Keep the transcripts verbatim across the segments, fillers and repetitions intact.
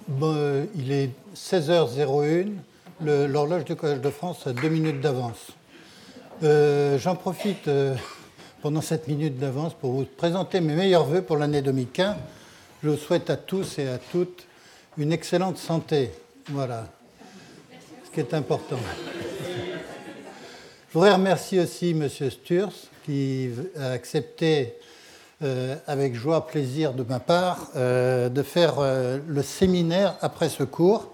Bon, euh, il est seize heures zéro un, le, l'horloge du Collège de France a deux minutes d'avance. Euh, j'en profite euh, pendant cette minute d'avance pour vous présenter mes meilleurs vœux pour l'année deux mille quinze. Je vous souhaite à tous et à toutes une excellente santé. Voilà, ce qui est important. Je voudrais remercier aussi M. Sturz qui a accepté euh, avec joie, plaisir de ma part, euh, de faire euh, le séminaire après ce cours.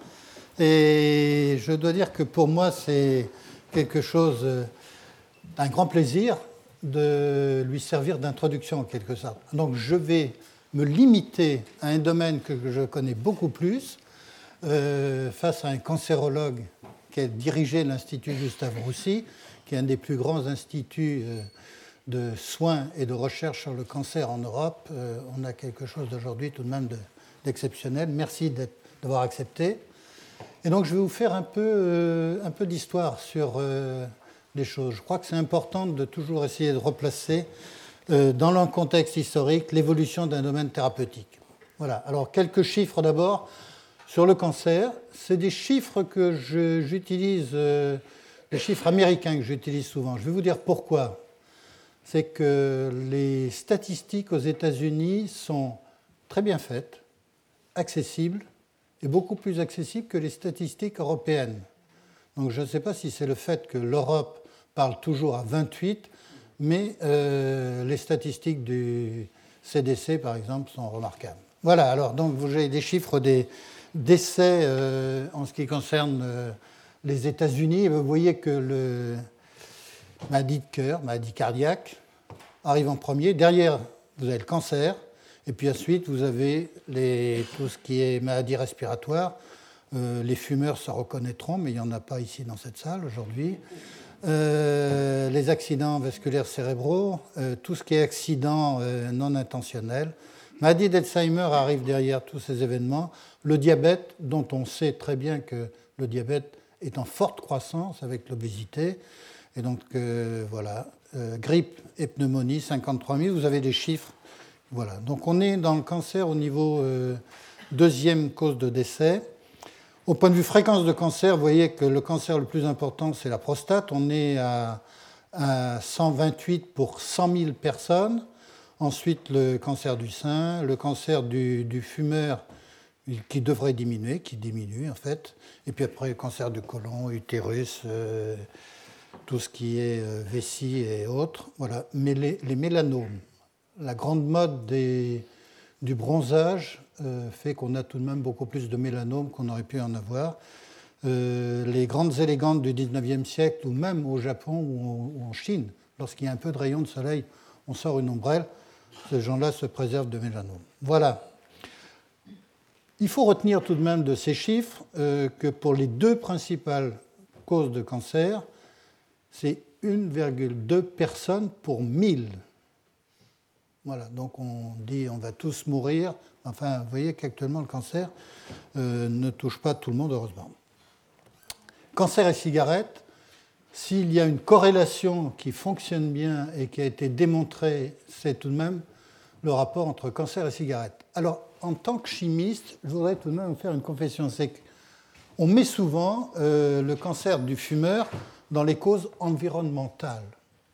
Et je dois dire que pour moi, c'est quelque chose, euh, un grand plaisir de lui servir d'introduction en quelque sorte. Donc je vais me limiter à un domaine que je connais beaucoup plus, euh, face à un cancérologue qui a dirigé l'Institut Gustave Roussy, qui est un des plus grands instituts euh, de soins et de recherche sur le cancer en Europe. Euh, on a quelque chose d'aujourd'hui tout de même de, d'exceptionnel. Merci d'avoir accepté. Et donc je vais vous faire un peu, euh, un peu d'histoire sur euh, les choses. Je crois que c'est important de toujours essayer de replacer euh, dans le contexte historique l'évolution d'un domaine thérapeutique. Voilà. Alors quelques chiffres d'abord sur le cancer. C'est des chiffres que je, j'utilise, euh, des chiffres américains que j'utilise souvent. Je vais vous dire pourquoi. C'est que les statistiques aux États-Unis sont très bien faites, accessibles, et beaucoup plus accessibles que les statistiques européennes. Donc je ne sais pas si c'est le fait que l'Europe parle toujours à vingt-huit, mais euh, les statistiques du C D C, par exemple, sont remarquables. Voilà, alors donc vous avez des chiffres des décès euh, en ce qui concerne euh, les États-Unis. Et vous voyez que le maladie de cœur, maladie cardiaque, arrive en premier. Derrière, vous avez le cancer. Et puis ensuite, vous avez les, tout ce qui est maladie respiratoire. Euh, les fumeurs se reconnaîtront, mais il n'y en a pas ici dans cette salle aujourd'hui. Euh, les accidents vasculaires cérébraux, euh, tout ce qui est accident euh, non intentionnel. Maladie d'Alzheimer arrive derrière tous ces événements. Le diabète, dont on sait très bien que le diabète est en forte croissance avec l'obésité. Et donc, euh, voilà, euh, grippe et pneumonie, cinquante-trois mille, vous avez des chiffres. Voilà, donc on est dans le cancer au niveau euh, deuxième cause de décès. Au point de vue fréquence de cancer, vous voyez que le cancer le plus important, c'est la prostate. On est à, à cent vingt-huit pour cent mille personnes. Ensuite, le cancer du sein, le cancer du, du fumeur, qui devrait diminuer, qui diminue en fait. Et puis après, le cancer du côlon, utérus, euh, tout ce qui est euh, vessie et autres. Voilà. Mais les, les mélanomes, la grande mode des, du bronzage euh, fait qu'on a tout de même beaucoup plus de mélanomes qu'on aurait pu en avoir. Euh, les grandes élégantes du dix-neuvième siècle, ou même au Japon ou, ou en Chine, lorsqu'il y a un peu de rayon de soleil, on sort une ombrelle, ces gens-là se préservent de mélanomes. Voilà. Il faut retenir tout de même de ces chiffres euh, que pour les deux principales causes de cancer, c'est une virgule deux personnes pour mille. Voilà, donc on dit on va tous mourir. Enfin, vous voyez qu'actuellement le cancer euh, ne touche pas tout le monde, heureusement. Cancer et cigarette, s'il y a une corrélation qui fonctionne bien et qui a été démontrée, c'est tout de même le rapport entre cancer et cigarette. Alors, en tant que chimiste, je voudrais tout de même vous faire une confession, c'est qu'on met souvent euh, le cancer du fumeur dans les causes environnementales.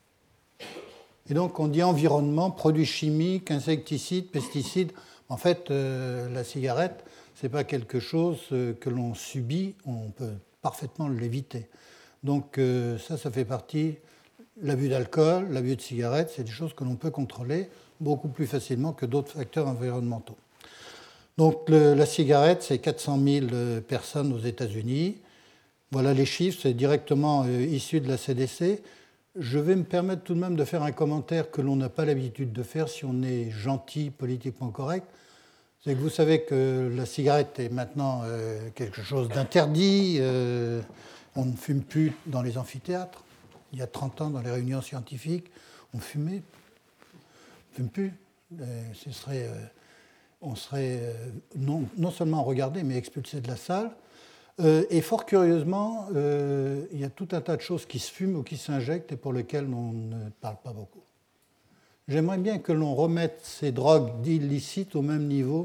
Et donc on dit environnement, produits chimiques, insecticides, pesticides. En fait, euh, la cigarette, ce n'est pas quelque chose euh, que l'on subit, on peut parfaitement l'éviter. Donc euh, ça, ça fait partie, l'abus d'alcool, l'abus de cigarette, c'est des choses que l'on peut contrôler beaucoup plus facilement que d'autres facteurs environnementaux. Donc le, la cigarette, c'est quatre cent mille personnes aux États-Unis. Voilà les chiffres, c'est directement euh, issu de la C D C. Je vais me permettre tout de même de faire un commentaire que l'on n'a pas l'habitude de faire si on est gentil, politiquement correct. C'est que vous savez que la cigarette est maintenant euh, quelque chose d'interdit. Euh, on ne fume plus dans les amphithéâtres. Il y a trente ans, dans les réunions scientifiques, on fumait. On ne fume plus. Euh, ce serait, euh, on serait euh, non, non seulement regardé, mais expulsé de la salle. Euh, et fort curieusement, euh, il y a tout un tas de choses qui se fument ou qui s'injectent et pour lesquelles on ne parle pas beaucoup. J'aimerais bien que l'on remette ces drogues illicites au même niveau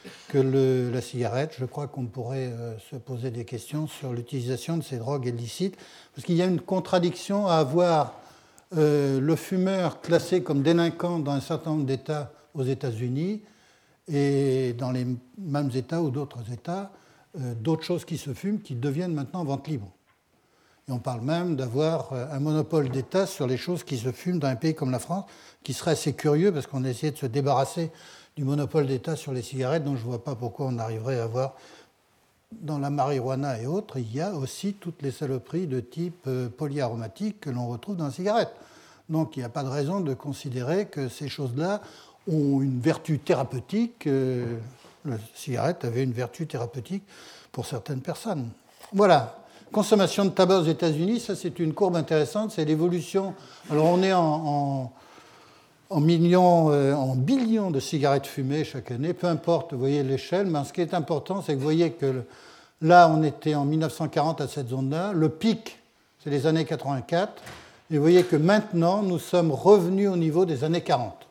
que le, la cigarette. Je crois qu'on pourrait euh, se poser des questions sur l'utilisation de ces drogues illicites, parce qu'il y a une contradiction à avoir euh, le fumeur classé comme délinquant dans un certain nombre d'États aux États-Unis et dans les mêmes États ou d'autres États, euh, d'autres choses qui se fument qui deviennent maintenant en vente libre. Et on parle même d'avoir un monopole d'État sur les choses qui se fument dans un pays comme la France, qui serait assez curieux parce qu'on a essayé de se débarrasser du monopole d'État sur les cigarettes, donc je ne vois pas pourquoi on arriverait à avoir, dans la marijuana et autres, il y a aussi toutes les saloperies de type polyaromatique que l'on retrouve dans la cigarette. Donc il n'y a pas de raison de considérer que ces choses-là ont une vertu thérapeutique. La cigarette avait une vertu thérapeutique pour certaines personnes. Voilà. Consommation de tabac aux États-Unis, ça c'est une courbe intéressante, c'est l'évolution. Alors on est en, en, en millions, euh, en billions de cigarettes fumées chaque année, peu importe, vous voyez l'échelle, mais ce qui est important, c'est que vous voyez que le, là on était en mille neuf cent quarante à cette zone-là, le pic c'est les années quatre-vingt-quatre, et vous voyez que maintenant nous sommes revenus au niveau des années quarante.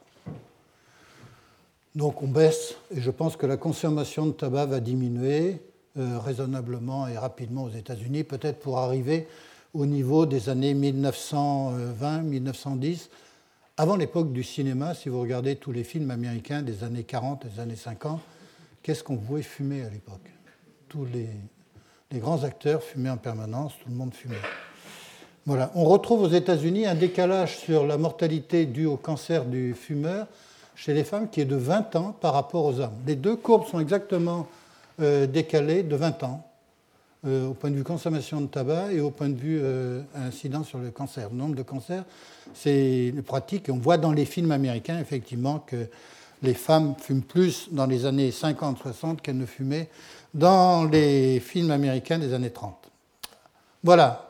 Donc on baisse, et je pense que la consommation de tabac va diminuer Euh, raisonnablement et rapidement aux États-Unis, peut-être pour arriver au niveau des années mille neuf cent vingt mille neuf cent dix, avant l'époque du cinéma. Si vous regardez tous les films américains des années quarante, des années cinquante, qu'est-ce qu'on pouvait fumer à l'époque? Tous les, les grands acteurs fumaient en permanence, tout le monde fumait. Voilà. On retrouve aux États-Unis un décalage sur la mortalité due au cancer du fumeur chez les femmes qui est de vingt ans par rapport aux hommes. Les deux courbes sont exactement Euh, décalé de vingt ans euh, au point de vue consommation de tabac et au point de vue euh, incidence sur le cancer. Le nombre de cancers, c'est pratique. On voit dans les films américains, effectivement, que les femmes fument plus dans les années cinquante soixante qu'elles ne fumaient dans les films américains des années trente. Voilà.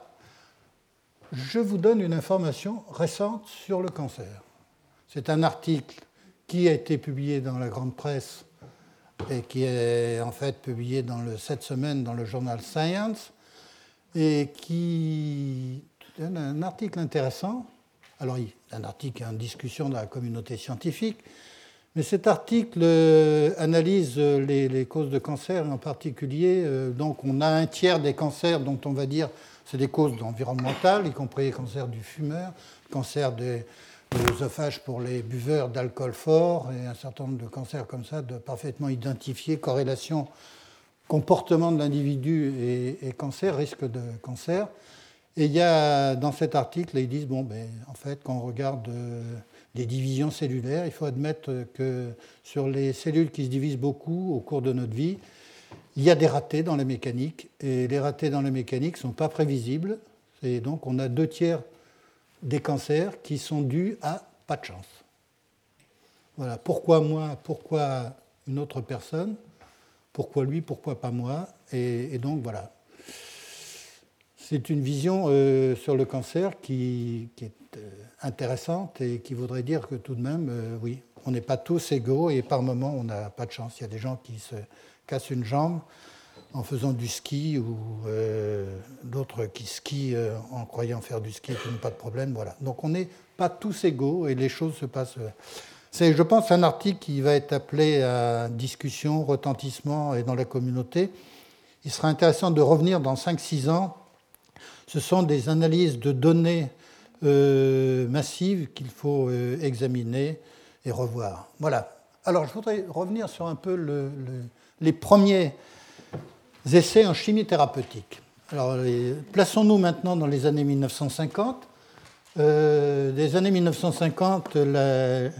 Je vous donne une information récente sur le cancer. C'est un article qui a été publié dans la grande presse et qui est en fait publié dans le, cette semaine dans le journal Science, et qui donne un article intéressant. Alors, il y a un article en discussion dans la communauté scientifique, mais cet article analyse les, les causes de cancer, et en particulier, donc on a un tiers des cancers dont on va dire c'est des causes environnementales, y compris les cancers du fumeur, cancer des de l'œsophage pour les buveurs d'alcool fort et un certain nombre de cancers comme ça, de parfaitement identifier, corrélation comportement de l'individu et, et cancer, risque de cancer. Et il y a dans cet article, ils disent, bon, ben, en fait, quand on regarde euh, les divisions cellulaires, il faut admettre que sur les cellules qui se divisent beaucoup au cours de notre vie, il y a des ratés dans la mécanique, et les ratés dans la mécanique ne sont pas prévisibles, et donc on a deux tiers des cancers qui sont dus à pas de chance. Voilà. Pourquoi moi, pourquoi une autre personne, pourquoi lui, pourquoi pas moi, et, et donc voilà. C'est une vision euh, sur le cancer qui, qui est euh, intéressante et qui voudrait dire que tout de même, euh, oui, on n'est pas tous égaux et par moments on n'a pas de chance. Il y a des gens qui se cassent une jambe en faisant du ski ou euh, d'autres qui skient euh, en croyant faire du ski et qui n'ont pas de problème. Voilà. Donc on n'est pas tous égaux et les choses se passent. C'est, je pense, un article qui va être appelé à discussion, retentissement et dans la communauté. Il sera intéressant de revenir dans cinq six ans. Ce sont des analyses de données euh, massives qu'il faut euh, examiner et revoir. Voilà. Alors je voudrais revenir sur un peu le, le, les premiers essais en chimie thérapeutique. Alors, les, plaçons-nous maintenant dans les années mille neuf cent cinquante. Euh, des années mille neuf cent cinquante, la,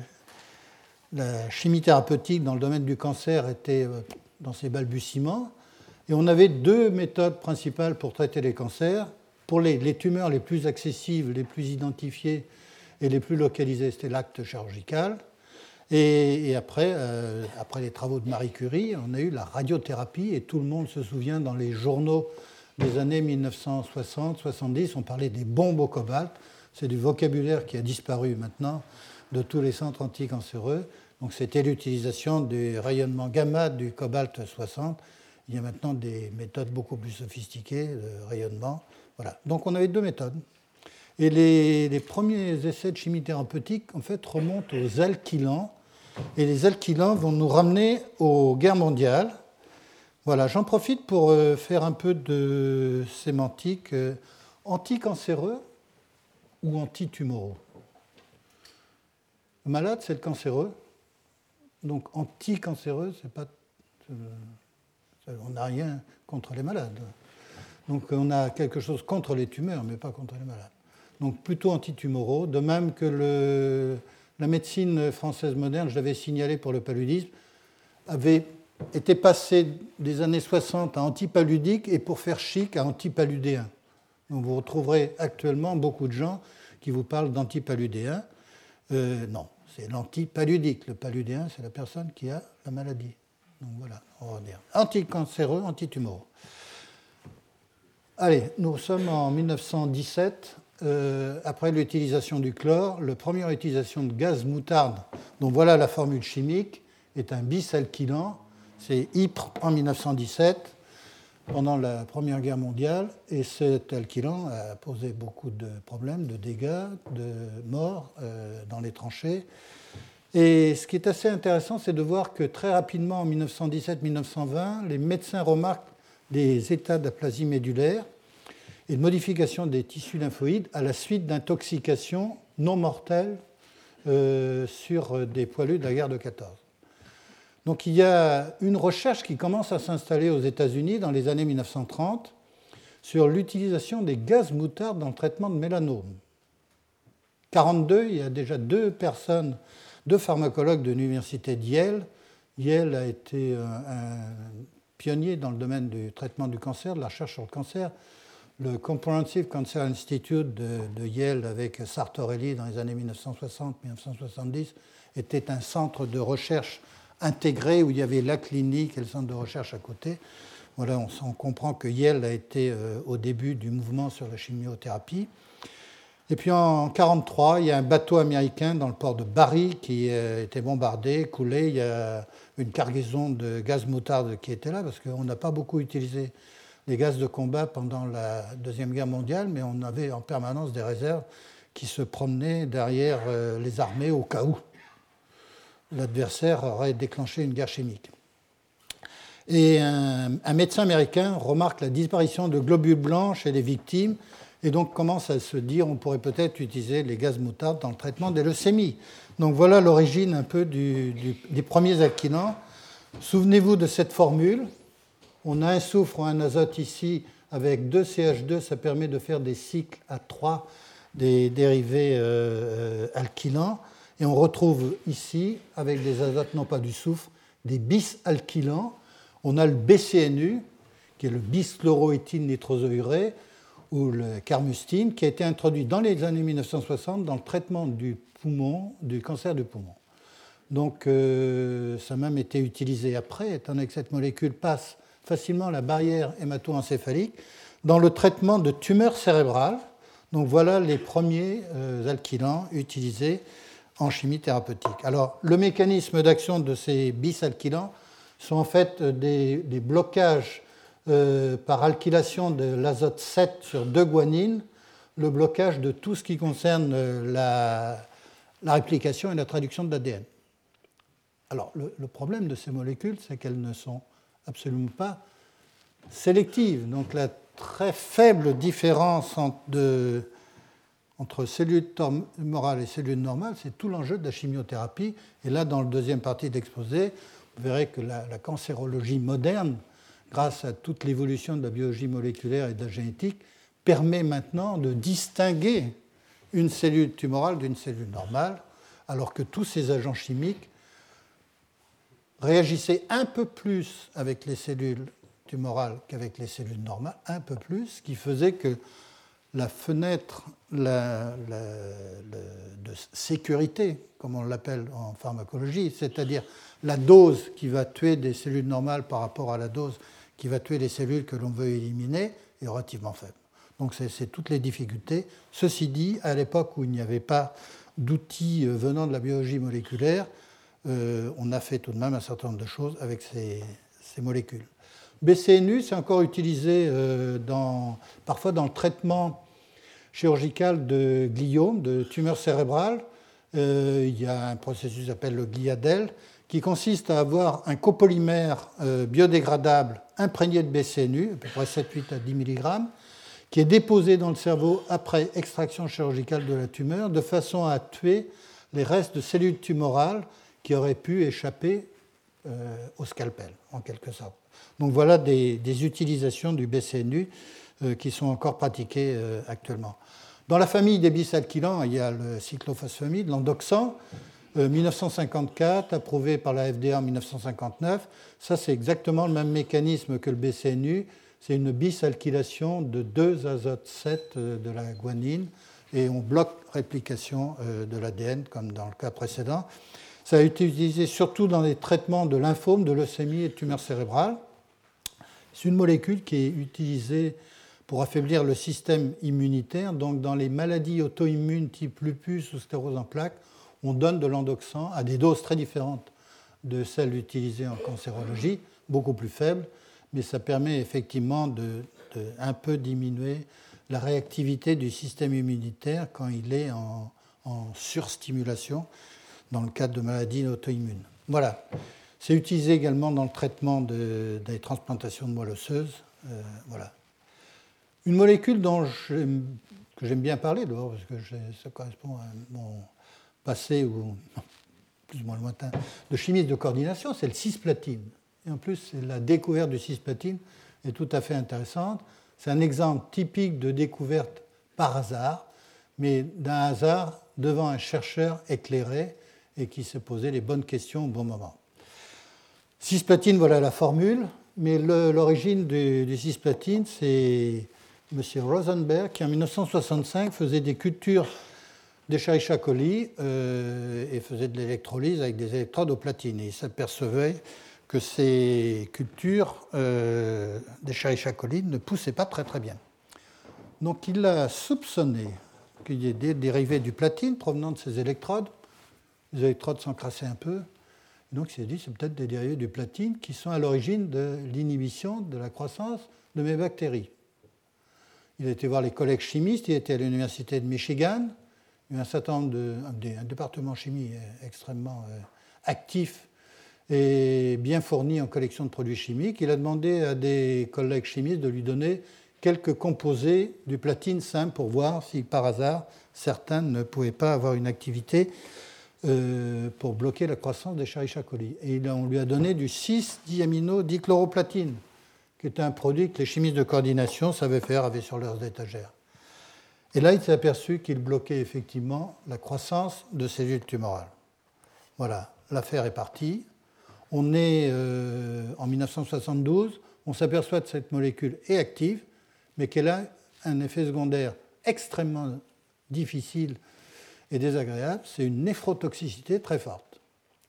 la chimie thérapeutique dans le domaine du cancer était dans ses balbutiements. Et on avait deux méthodes principales pour traiter les cancers. Pour les, les tumeurs les plus accessibles, les plus identifiées et les plus localisées, c'était l'acte chirurgical. Et, et après, euh, après les travaux de Marie Curie, on a eu la radiothérapie, et tout le monde se souvient dans les journaux des années mille neuf cent soixante soixante-dix, on parlait des bombes au cobalt. C'est du vocabulaire qui a disparu maintenant de tous les centres anticancéreux. Donc c'était l'utilisation du rayonnement gamma du cobalt soixante. Il y a maintenant des méthodes beaucoup plus sophistiquées de rayonnement. Voilà. Donc on avait deux méthodes. Et les, les premiers essais de chimie thérapeutique en fait, remontent aux alkylants. Et les alkylants vont nous ramener aux guerres mondiales. Voilà, j'en profite pour faire un peu de sémantique. Anticancéreux ou antitumoraux? Le malade, c'est le cancéreux. Donc anticancéreux, c'est pas... On n'a rien contre les malades. Donc on a quelque chose contre les tumeurs, mais pas contre les malades. Donc plutôt antitumoraux, de même que le, la médecine française moderne, je l'avais signalé pour le paludisme, avait été passée des années soixante à antipaludique et pour faire chic à antipaludéen. Donc vous retrouverez actuellement beaucoup de gens qui vous parlent d'antipaludéen. Euh, non, c'est l'antipaludique. Le paludéen, c'est la personne qui a la maladie. Donc voilà, on va dire anticancéreux, antitumoraux. Allez, nous sommes en mille neuf cent dix-sept, euh, après l'utilisation du chlore, la première utilisation de gaz moutarde, dont voilà la formule chimique, est un bisalkylant, c'est Ypres en mille neuf cent dix-sept, pendant la Première Guerre mondiale, et cet alkylant a posé beaucoup de problèmes, de dégâts, de morts euh, dans les tranchées. Et ce qui est assez intéressant, c'est de voir que très rapidement, en mille neuf cent dix-sept mille neuf cent vingt, les médecins remarquent des états d'aplasie médulaire et de modification des tissus lymphoïdes à la suite d'intoxications non mortelles euh, sur des poilus de la guerre de quatorze. Donc il y a une recherche qui commence à s'installer aux États-Unis dans les années mille neuf cent trente sur l'utilisation des gaz moutarde dans le traitement de mélanome. En mille neuf cent quarante-deux, il y a déjà deux personnes, deux pharmacologues de l'université de Yale. Yale a été un, un pionnier dans le domaine du traitement du cancer, de la recherche sur le cancer. Le Comprehensive Cancer Institute de, de Yale, avec Sartorelli dans les années mille neuf cent soixante mille neuf cent soixante-dix, était un centre de recherche intégré où il y avait la clinique et le centre de recherche à côté. Voilà, on, on comprend que Yale a été euh, au début du mouvement sur la chimiothérapie. Et puis en mille neuf cent quarante-trois, il y a un bateau américain dans le port de Barry qui a été bombardé, coulé. Il y a une cargaison de gaz moutarde qui était là, parce qu'on n'a pas beaucoup utilisé les gaz de combat pendant la Deuxième Guerre mondiale, mais on avait en permanence des réserves qui se promenaient derrière les armées au cas où l'adversaire aurait déclenché une guerre chimique. Et un, un médecin américain remarque la disparition de globules blancs chez les victimes et donc commence à se dire on pourrait peut-être utiliser les gaz moutarde dans le traitement des leucémies. Donc voilà l'origine un peu du, du, des premiers alkylants. Souvenez-vous de cette formule. On a un soufre ou un azote ici avec deux C H deux, ça permet de faire des cycles à trois des dérivés euh, alkylants. Et on retrouve ici, avec des azotes, non pas du soufre, des bisalkylants. On a le B C N U, qui est le bischloroéthyle nitrosourée, ou le carmustine, qui a été introduit dans les années mille neuf cent soixante dans le traitement du poumon, du cancer du poumon. Donc euh, ça a même été utilisé après, étant donné que cette molécule passe facilement la barrière hémato-encéphalique dans le traitement de tumeurs cérébrales. Donc voilà les premiers euh, alkylants utilisés en chimie thérapeutique. Alors le mécanisme d'action de ces bisalkylants sont en fait des, des blocages euh, par alkylation de l'azote sept sur deux guanines, le blocage de tout ce qui concerne la, la réplication et la traduction de l'A D N. Alors le, le problème de ces molécules, c'est qu'elles ne sont absolument pas sélectives. Donc la très faible différence entre, de, entre cellules tumorales et cellules normales, c'est tout l'enjeu de la chimiothérapie. Et là, dans la deuxième partie de l'exposé, vous verrez que la, la cancérologie moderne, grâce à toute l'évolution de la biologie moléculaire et de la génétique, permet maintenant de distinguer une cellule tumorale d'une cellule normale, alors que tous ces agents chimiques réagissaient un peu plus avec les cellules tumorales qu'avec les cellules normales, un peu plus, ce qui faisait que la fenêtre la, la, la, de sécurité, comme on l'appelle en pharmacologie, c'est-à-dire la dose qui va tuer des cellules normales par rapport à la dose qui va tuer les cellules que l'on veut éliminer, est relativement faible. Donc c'est, c'est toutes les difficultés. Ceci dit, à l'époque où il n'y avait pas d'outils venant de la biologie moléculaire, euh, on a fait tout de même un certain nombre de choses avec ces, ces molécules. B C N U, c'est encore utilisé euh, dans, parfois dans le traitement chirurgical de gliomes, de tumeurs cérébrales. euh, il y a un processus qui s'appelle le gliadel, qui consiste à avoir un copolymère euh, biodégradable imprégné de B C N U, à peu près sept huit à dix milligrammes, qui est déposé dans le cerveau après extraction chirurgicale de la tumeur, de façon à tuer les restes de cellules tumorales qui auraient pu échapper euh, au scalpel, en quelque sorte. Donc voilà des, des utilisations du B C N U euh, qui sont encore pratiquées euh, actuellement. Dans la famille des bisalkylants, il y a le cyclophosphamide, l'endoxan, euh, mille neuf cent cinquante-quatre, approuvé par la F D A en mille neuf cent cinquante-neuf. Ça, c'est exactement le même mécanisme que le B C N U. C'est une bisalkylation de deux azote sept euh, de la guanine et on bloque réplication euh, de l'A D N, comme dans le cas précédent. Ça a été utilisé surtout dans les traitements de lymphome, de leucémie et de tumeurs cérébrales. C'est une molécule qui est utilisée pour affaiblir le système immunitaire. Donc, dans les maladies auto-immunes type lupus ou sclérose en plaques, on donne de l'endoxan à des doses très différentes de celles utilisées en cancérologie, beaucoup plus faibles, mais ça permet effectivement de, de un peu diminuer la réactivité du système immunitaire quand il est en, en surstimulation dans le cadre de maladies auto-immunes. Voilà. C'est utilisé également dans le traitement de, des transplantations de moelle osseuse. Euh, voilà. Une molécule dont j'aime, que j'aime bien parler, d'abord, parce que ça correspond à mon passé, ou plus ou moins lointain, de chimiste de coordination, c'est le cisplatine. Et en plus, la découverte du cisplatine est tout à fait intéressante. C'est un exemple typique de découverte par hasard, mais d'un hasard devant un chercheur éclairé et qui se posait les bonnes questions au bon moment. Cisplatine, voilà la formule, mais le, l'origine du, du cisplatine, c'est M. Rosenberg qui, en mille neuf cent soixante-cinq, faisait des cultures d'Escherichia coli euh, et faisait de l'électrolyse avec des électrodes au platine. Et il s'apercevait que ces cultures euh, d'Escherichia coli ne poussaient pas très très bien. Donc il a soupçonné qu'il y ait des dérivés du platine provenant de ces électrodes. Les électrodes s'encrassaient un peu. Donc il s'est dit que c'est peut-être des dérivés du platine qui sont à l'origine de l'inhibition de la croissance de mes bactéries. Il a été voir les collègues chimistes, il était à l'université de Michigan, il y a eu un certain nombre de, un département chimie extrêmement actif et bien fourni en collection de produits chimiques. Il a demandé à des collègues chimistes de lui donner quelques composés du platine simple pour voir si par hasard certains ne pouvaient pas avoir une activité euh, pour bloquer la croissance des Escherichia coli. Et on lui a donné du six-diamino-dichloroplatine, qui était un produit que les chimistes de coordination savaient faire, avaient sur leurs étagères. Et là, il s'est aperçu qu'il bloquait effectivement la croissance de cellules tumorales. Voilà, l'affaire est partie. On est euh, en mille neuf cent soixante-douze, on s'aperçoit que cette molécule est active, mais qu'elle a un effet secondaire extrêmement difficile et désagréable, c'est une néphrotoxicité très forte.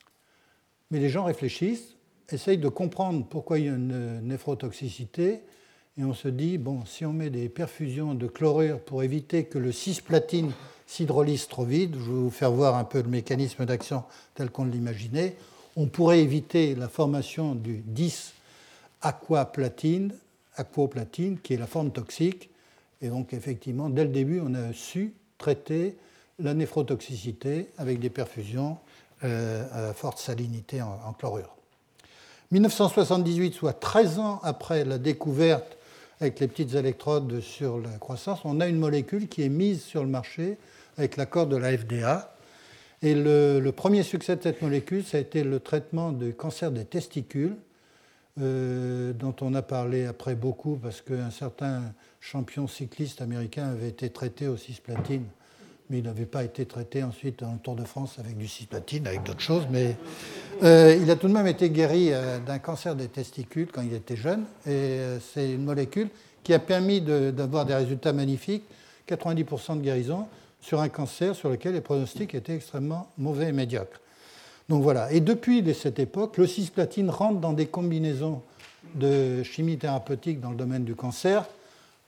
Mais les gens réfléchissent, essayent de comprendre pourquoi il y a une néphrotoxicité, et on se dit, bon, si on met des perfusions de chlorure pour éviter que le cisplatine s'hydrolyse trop vite, je vais vous faire voir un peu le mécanisme d'action tel qu'on l'imaginait, on pourrait éviter la formation du dix-aquaplatine, aquaplatine, qui est la forme toxique, et donc effectivement, dès le début, on a su traiter la néphrotoxicité avec des perfusions euh, à forte salinité en, en chlorure. mille neuf cent soixante-dix-huit, soit treize ans après la découverte avec les petites électrodes sur la croissance, on a une molécule qui est mise sur le marché avec l'accord de la F D A. Et le, le premier succès de cette molécule, ça a été le traitement du cancer des testicules, euh, dont on a parlé après beaucoup parce qu'un certain champion cycliste américain avait été traité au cisplatine, mais il n'avait pas été traité ensuite dans le Tour de France avec du cisplatine, avec d'autres choses, mais euh, il a tout de même été guéri euh, d'un cancer des testicules quand il était jeune, et euh, c'est une molécule qui a permis de, d'avoir des résultats magnifiques, quatre-vingt-dix pour cent de guérison, sur un cancer sur lequel les pronostics étaient extrêmement mauvais et médiocres. Donc voilà. Et depuis cette époque, le cisplatine rentre dans des combinaisons de chimie thérapeutique dans le domaine du cancer. Pourquoi ?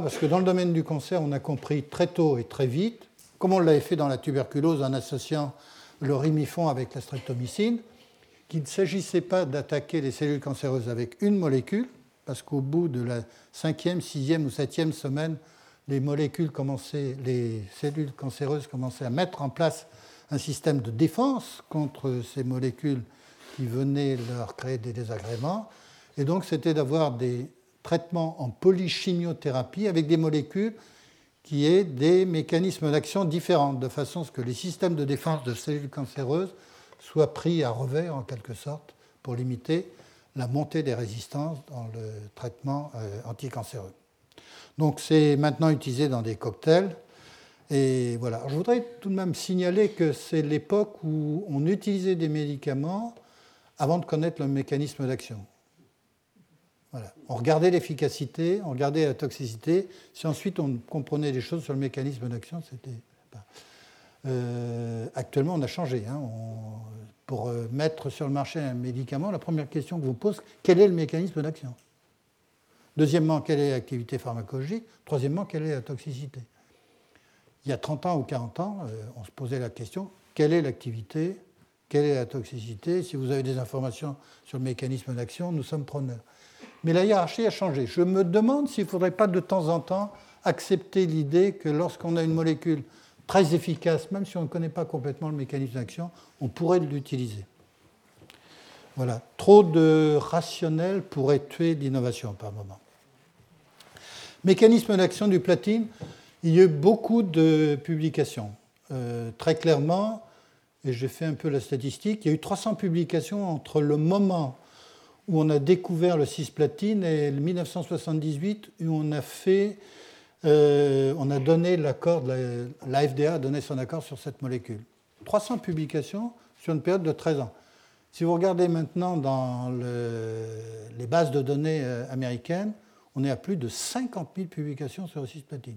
Parce que dans le domaine du cancer, on a compris très tôt et très vite, comme on l'avait fait dans la tuberculose en associant le rimifon avec la streptomycine, qu'il ne s'agissait pas d'attaquer les cellules cancéreuses avec une molécule, parce qu'au bout de la cinquième, sixième ou septième semaine, les molécules commençaient, les cellules cancéreuses commençaient à mettre en place un système de défense contre ces molécules qui venaient leur créer des désagréments. Et donc, c'était d'avoir des traitements en polychimiothérapie avec des molécules qui aient des mécanismes d'action différents, de façon à ce que les systèmes de défense de cellules cancéreuses soient pris à revers, en quelque sorte, pour limiter la montée des résistances dans le traitement euh, anticancéreux. Donc, c'est maintenant utilisé dans des cocktails. Et voilà. Je voudrais tout de même signaler que c'est l'époque où on utilisait des médicaments avant de connaître le mécanisme d'action. Voilà. On regardait l'efficacité, on regardait la toxicité. Si ensuite on comprenait des choses sur le mécanisme d'action, c'était... Euh, actuellement, on a changé. Hein. On... Pour mettre sur le marché un médicament, la première question que vous pose, quel est le mécanisme d'action ? Deuxièmement, quelle est l'activité pharmacologique ? Troisièmement, quelle est la toxicité ? Il y a trente ans ou quarante ans, euh, on se posait la question, quelle est l'activité ? Quelle est la toxicité ? Si vous avez des informations sur le mécanisme d'action, nous sommes preneurs. Mais la hiérarchie a changé. Je me demande s'il ne faudrait pas de temps en temps accepter l'idée que lorsqu'on a une molécule très efficace, même si on ne connaît pas complètement le mécanisme d'action, on pourrait l'utiliser. Voilà. Trop de rationnel pourrait tuer l'innovation par moment. Mécanisme d'action du platine, il y a eu beaucoup de publications. Euh, très clairement, et j'ai fait un peu la statistique, il y a eu trois cents publications entre le moment où on a découvert le cisplatine et le mille neuf cent soixante-dix-huit où on a fait, euh, on a donné l'accord, l'A F D A a donné son accord sur cette molécule. trois cents publications sur une période de treize ans. Si vous regardez maintenant dans le, les bases de données américaines, on est à plus de cinquante mille publications sur le cisplatine.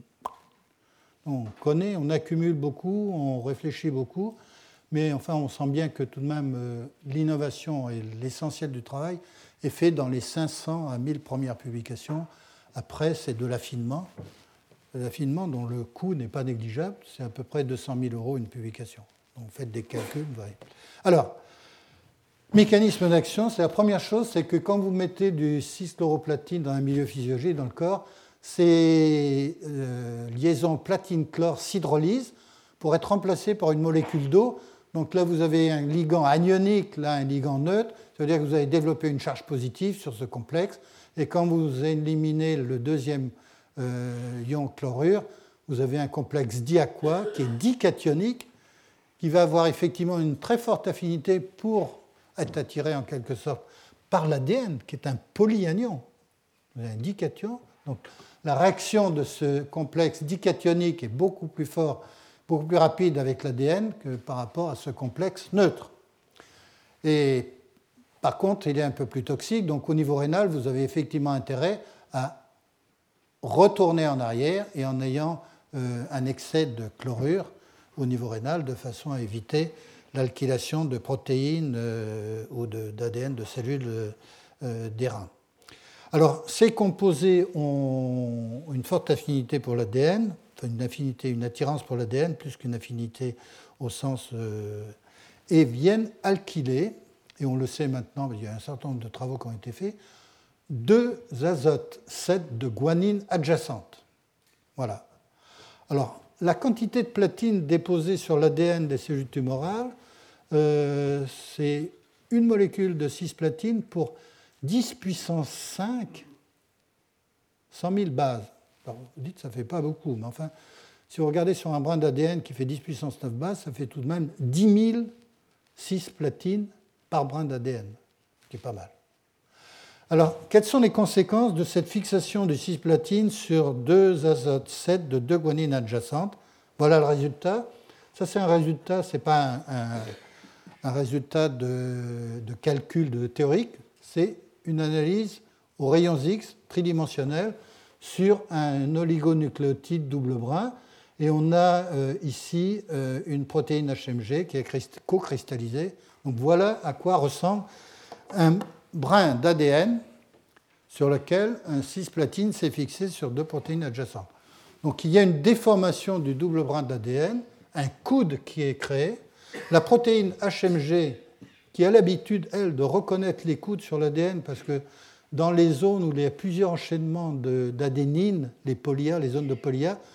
On connaît, on accumule beaucoup, on réfléchit beaucoup, mais enfin, on sent bien que tout de même, euh, l'innovation et l'essentiel du travail est fait dans les cinq cents à mille premières publications. Après, c'est de l'affinement, de l'affinement dont le coût n'est pas négligeable, c'est à peu près deux cent mille euros une publication. Donc, faites des calculs. Vous voyez. Alors, mécanisme d'action, c'est la première chose, c'est que quand vous mettez du cis-chloroplatine dans un milieu physiologique, dans le corps, ces euh, liaisons platine-chlore s'hydrolysent pour être remplacées par une molécule d'eau. Donc là, vous avez un ligand anionique, là, un ligand neutre. Ça veut dire que vous avez développé une charge positive sur ce complexe. Et quand vous éliminez le deuxième euh, ion chlorure, vous avez un complexe diaqua qui est dicationique, qui va avoir effectivement une très forte affinité pour être attiré en quelque sorte par l'A D N, qui est un polyanion. Vous avez un dication. Donc, la réaction de ce complexe dicationique est beaucoup plus fort, beaucoup plus rapide avec l'A D N que par rapport à ce complexe neutre. Et par contre, il est un peu plus toxique. Donc, au niveau rénal, vous avez effectivement intérêt à retourner en arrière et en ayant euh, un excès de chlorure au niveau rénal de façon à éviter l'alkylation de protéines euh, ou d'A D N de cellules euh, des reins. Alors, ces composés ont une forte affinité pour l'A D N, enfin une affinité, une attirance pour l'A D N, plus qu'une affinité au sens... Euh, et viennent alkyler, et on le sait maintenant, il y a un certain nombre de travaux qui ont été faits, deux azotes sept de guanine adjacente. Voilà. Alors, la quantité de platine déposée sur l'A D N des cellules tumorales, euh, c'est une molécule de cisplatine pour dix puissance cinq, cent mille bases. Alors, vous dites, ça ne fait pas beaucoup, mais enfin, si vous regardez sur un brin d'A D N qui fait dix puissance neuf bases, ça fait tout de même dix mille cisplatines par brin d'A D N, ce qui est pas mal. Alors, quelles sont les conséquences de cette fixation du cisplatine sur deux azotes sept de deux guanines adjacentes ? Voilà le résultat. Ça, c'est un résultat, ce n'est pas un, un, un résultat de, de calcul de théorique, c'est une analyse aux rayons X tridimensionnels sur un oligonucléotide double brin. Et on a euh, ici euh, une protéine H M G qui est co-cristallisée. Donc voilà à quoi ressemble un brin d'A D N sur lequel un cisplatine s'est fixé sur deux protéines adjacentes. Donc il y a une déformation du double brin d'A D N, un coude qui est créé. La protéine H M G qui a l'habitude, elle, de reconnaître les coudes sur l'A D N, parce que dans les zones où il y a plusieurs enchaînements d'adénine, les polyas, les zones de polyas,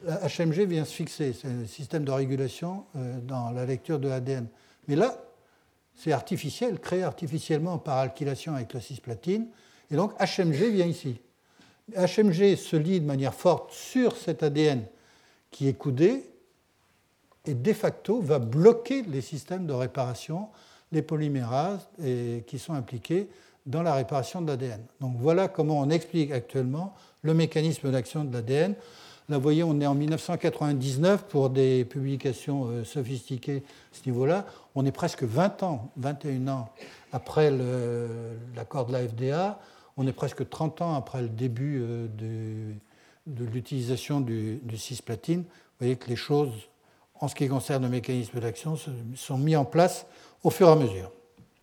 H M G vient se fixer, c'est un système de régulation euh, dans la lecture de l'A D N. Mais là, c'est artificiel, créé artificiellement par alkylation avec la cisplatine, et donc H M G vient ici. H M G se lie de manière forte sur cet A D N qui est coudé, et de facto va bloquer les systèmes de réparation, les polymérases et, qui sont impliqués dans la réparation de l'A D N. Donc voilà comment on explique actuellement le mécanisme d'action de l'A D N. Là, vous voyez, on est en mille neuf cent quatre-vingt-dix-neuf pour des publications euh, sophistiquées à ce niveau-là. On est presque vingt ans, vingt et un ans après le, l'accord de la F D A. On est presque trente ans après le début euh, de, de l'utilisation du, du cisplatine. Vous voyez que les choses, en ce qui concerne le mécanisme d'action, sont mises en place au fur et à mesure.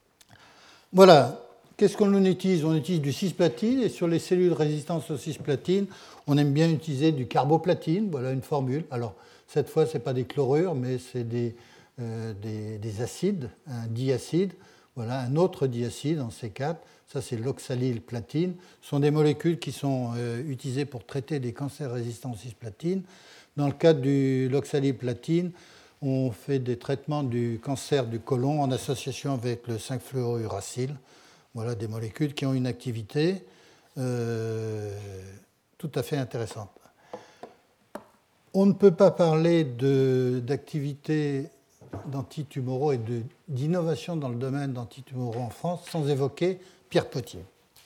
Voilà. Qu'est-ce qu'on utilise? On utilise du cisplatine, et sur les cellules résistantes au cisplatine, on aime bien utiliser du carboplatine. Voilà une formule. Alors, cette fois, ce n'est pas des chlorures, mais c'est des, euh, des, des acides, un diacide. Voilà, un autre diacide en C quatre. Ça, c'est l'oxalylplatine. Ce sont des molécules qui sont euh, utilisées pour traiter des cancers résistants au cisplatine. Dans le cadre de l'oxalylplatine, on fait des traitements du cancer du côlon en association avec le cinq fluorouracile. Voilà des molécules qui ont une activité euh, tout à fait intéressante. On ne peut pas parler de, d'activité d'antitumoraux et de, d'innovation dans le domaine d'antitumoraux en France sans évoquer Pierre Potier.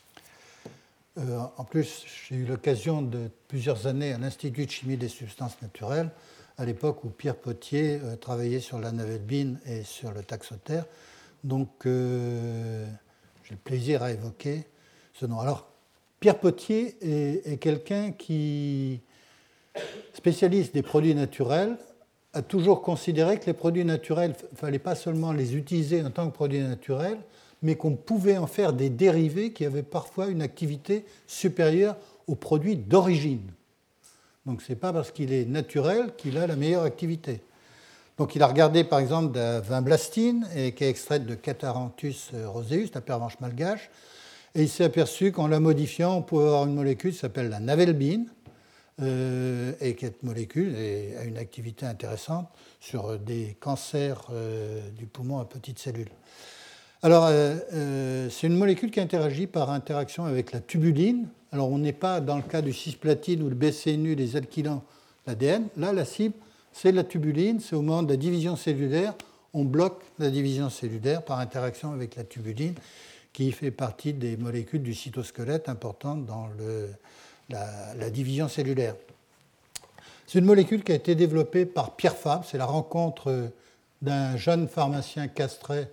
Euh, en plus, j'ai eu l'occasion de plusieurs années à l'Institut de chimie des substances naturelles, à l'époque où Pierre Potier euh, travaillait sur la navelbine et sur le taxotère. Donc, euh, j'ai le plaisir à évoquer ce nom. Alors, Pierre Potier est, est quelqu'un qui, spécialiste des produits naturels, a toujours considéré que les produits naturels, il ne fallait pas seulement les utiliser en tant que produits naturels, mais qu'on pouvait en faire des dérivés qui avaient parfois une activité supérieure aux produits d'origine. Donc, ce n'est pas parce qu'il est naturel qu'il a la meilleure activité. Donc, il a regardé, par exemple, de la vinblastine, et qui est extraite de Catharanthus roseus, la pervenche malgache, et il s'est aperçu qu'en la modifiant, on pouvait avoir une molécule qui s'appelle la navelbine, euh, et cette molécule a une activité intéressante sur des cancers euh, du poumon à petites cellules. Alors, euh, euh, c'est une molécule qui interagit par interaction avec la tubuline. Alors, on n'est pas dans le cas du cisplatine ou le B C N U, les alkylants, l'A D N. Là, la cible, c'est la tubuline. C'est au moment de la division cellulaire, on bloque la division cellulaire par interaction avec la tubuline, qui fait partie des molécules du cytosquelette importantes dans le, la, la division cellulaire. C'est une molécule qui a été développée par Pierre Fabre. C'est la rencontre d'un jeune pharmacien castré,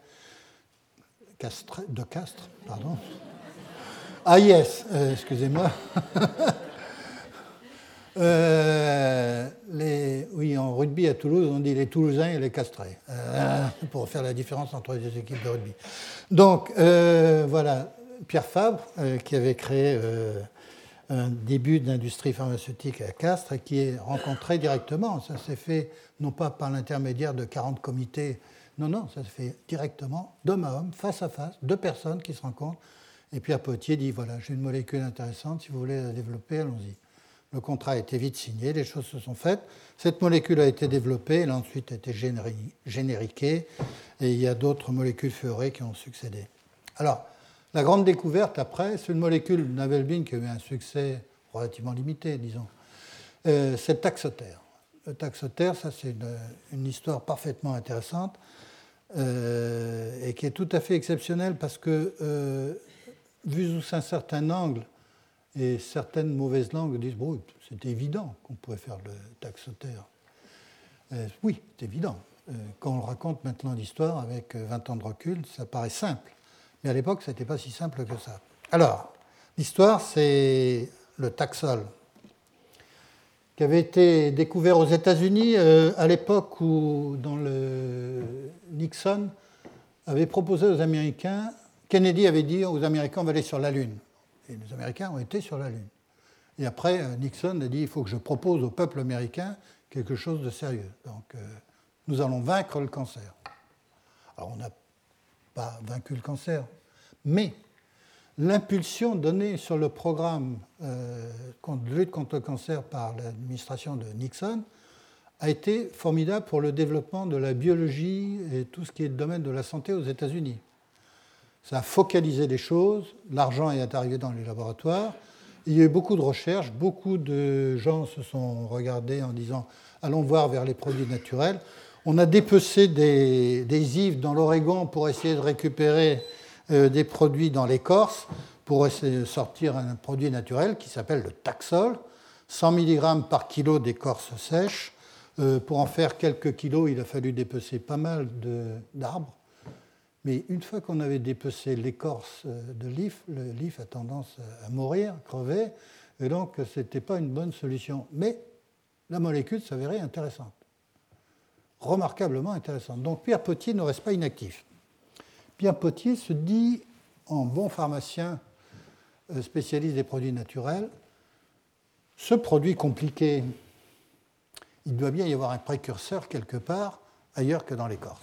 castré de Castres, pardon. Ah yes, euh, excusez-moi. euh, les, oui, en rugby à Toulouse, on dit les Toulousains et les Castrés, euh, pour faire la différence entre les deux équipes de rugby. Donc, euh, voilà, Pierre Fabre, euh, qui avait créé euh, un début d'industrie pharmaceutique à Castres et qui est rencontré directement. Ça s'est fait non pas par l'intermédiaire de quarante comités, non, non, ça se fait directement, d'homme à homme, face à face, deux personnes qui se rencontrent. Et Pierre Potier dit, voilà, j'ai une molécule intéressante, si vous voulez la développer, allons-y. Le contrat a été vite signé, les choses se sont faites. Cette molécule a été développée, elle a ensuite été génériquée, et il y a d'autres molécules fluorées qui ont succédé. Alors, la grande découverte après, c'est une molécule navelbine qui a eu un succès relativement limité, disons. Euh, c'est le taxotère. Le taxotère, ça c'est une, une histoire parfaitement intéressante euh, et qui est tout à fait exceptionnelle parce que, euh, vu sous un certain angle, et certaines mauvaises langues disent bon, c'est évident qu'on pouvait faire le taxotère. Euh, oui, c'est évident. Euh, quand on le raconte maintenant l'histoire avec vingt ans de recul, ça paraît simple. Mais à l'époque, ce n'était pas si simple que ça. Alors, l'histoire, c'est le Taxol, qui avait été découvert aux États-Unis euh, à l'époque où dans le Nixon avait proposé aux Américains, Kennedy avait dit aux Américains on va aller sur la Lune. Et les Américains ont été sur la Lune. Et après, Nixon a dit il faut que je propose au peuple américain quelque chose de sérieux. Donc, euh, nous allons vaincre le cancer. Alors, on n'a pas vaincu le cancer, mais l'impulsion donnée sur le programme euh, de lutte contre le cancer par l'administration de Nixon a été formidable pour le développement de la biologie et tout ce qui est le domaine de la santé aux États-Unis. Ça a focalisé les choses, l'argent est arrivé dans les laboratoires, il y a eu beaucoup de recherches, beaucoup de gens se sont regardés en disant « allons voir vers les produits naturels ». On a dépecé des, des I V dans l'Oregon pour essayer de récupérer euh, des produits dans l'écorce, pour essayer de sortir un produit naturel qui s'appelle le Taxol, cent milligrammes par kilo d'écorce sèche. Euh, pour en faire quelques kilos, il a fallu dépecer pas mal de, d'arbres. Mais une fois qu'on avait dépecé l'écorce de l'if, le l'if a tendance à mourir, à crever, et donc ce n'était pas une bonne solution. Mais la molécule s'avérait intéressante, remarquablement intéressante. Donc Pierre Potier ne reste pas inactif. Pierre Potier se dit, en bon pharmacien spécialiste des produits naturels, ce produit compliqué, il doit bien y avoir un précurseur quelque part ailleurs que dans l'écorce.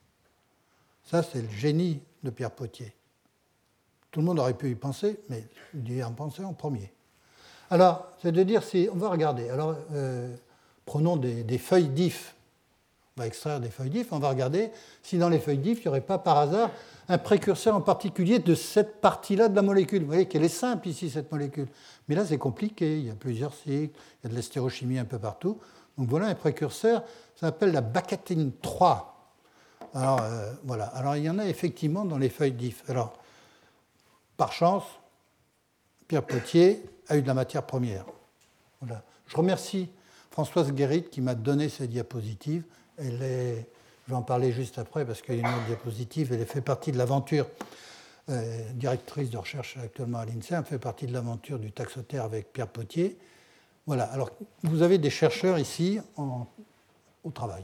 Ça, c'est le génie de Pierre Potier. Tout le monde aurait pu y penser, mais il y en pensait en premier. Alors, c'est de dire si on va regarder. Alors, euh, prenons des, des feuilles d'if. On va extraire des feuilles d'if. On va regarder si dans les feuilles d'if, il n'y aurait pas par hasard un précurseur en particulier de cette partie-là de la molécule. Vous voyez qu'elle est simple ici, cette molécule. Mais là, c'est compliqué. Il y a plusieurs cycles, il y a de l'hystérochimie un peu partout. Donc voilà un précurseur. Ça s'appelle la bacatine trois. Alors, euh, voilà. Alors, il y en a effectivement dans les feuilles d'if. Alors, par chance, Pierre Potier a eu de la matière première. Voilà. Je remercie Françoise Guérit qui m'a donné ces diapositives. Elle est, je vais en parler juste après parce qu'il y a une autre diapositive. Elle fait partie de l'aventure, euh, directrice de recherche actuellement à l'INSERM, fait partie de l'aventure du Taxotere avec Pierre Potier. Voilà. Alors, vous avez des chercheurs ici en, au travail.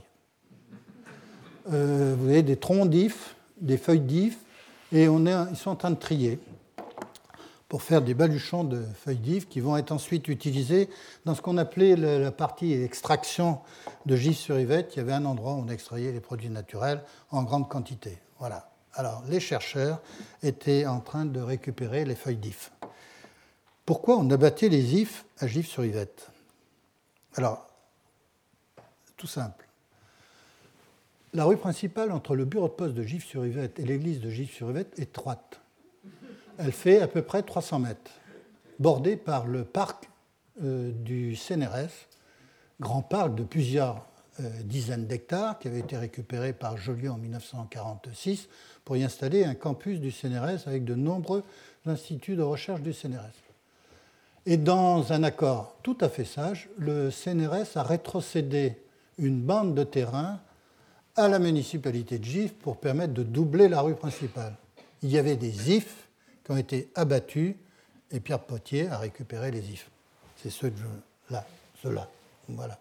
Euh, vous avez des troncs d'if, des feuilles d'if, et on est, ils sont en train de trier pour faire des baluchons de feuilles d'if qui vont être ensuite utilisés dans ce qu'on appelait la partie extraction de gif sur yvette. Il y avait un endroit où on extrayait les produits naturels en grande quantité. Voilà. Alors, les chercheurs étaient en train de récupérer les feuilles d'if. Pourquoi on abattait les ifs à gif sur yvette? Alors, tout simple. La rue principale entre le bureau de poste de Gif-sur-Yvette et l'église de Gif-sur-Yvette est étroite. Elle fait à peu près trois cents mètres, bordée par le parc euh, du C N R S, grand parc de plusieurs euh, dizaines d'hectares qui avait été récupéré par Joliot en dix-neuf cent quarante-six pour y installer un campus du C N R S avec de nombreux instituts de recherche du C N R S. Et dans un accord tout à fait sage, le C N R S a rétrocédé une bande de terrain à la municipalité de Gif pour permettre de doubler la rue principale. Il y avait des ifs qui ont été abattus et Pierre Potier a récupéré les ifs. C'est ceux de là, ceux-là. Voilà.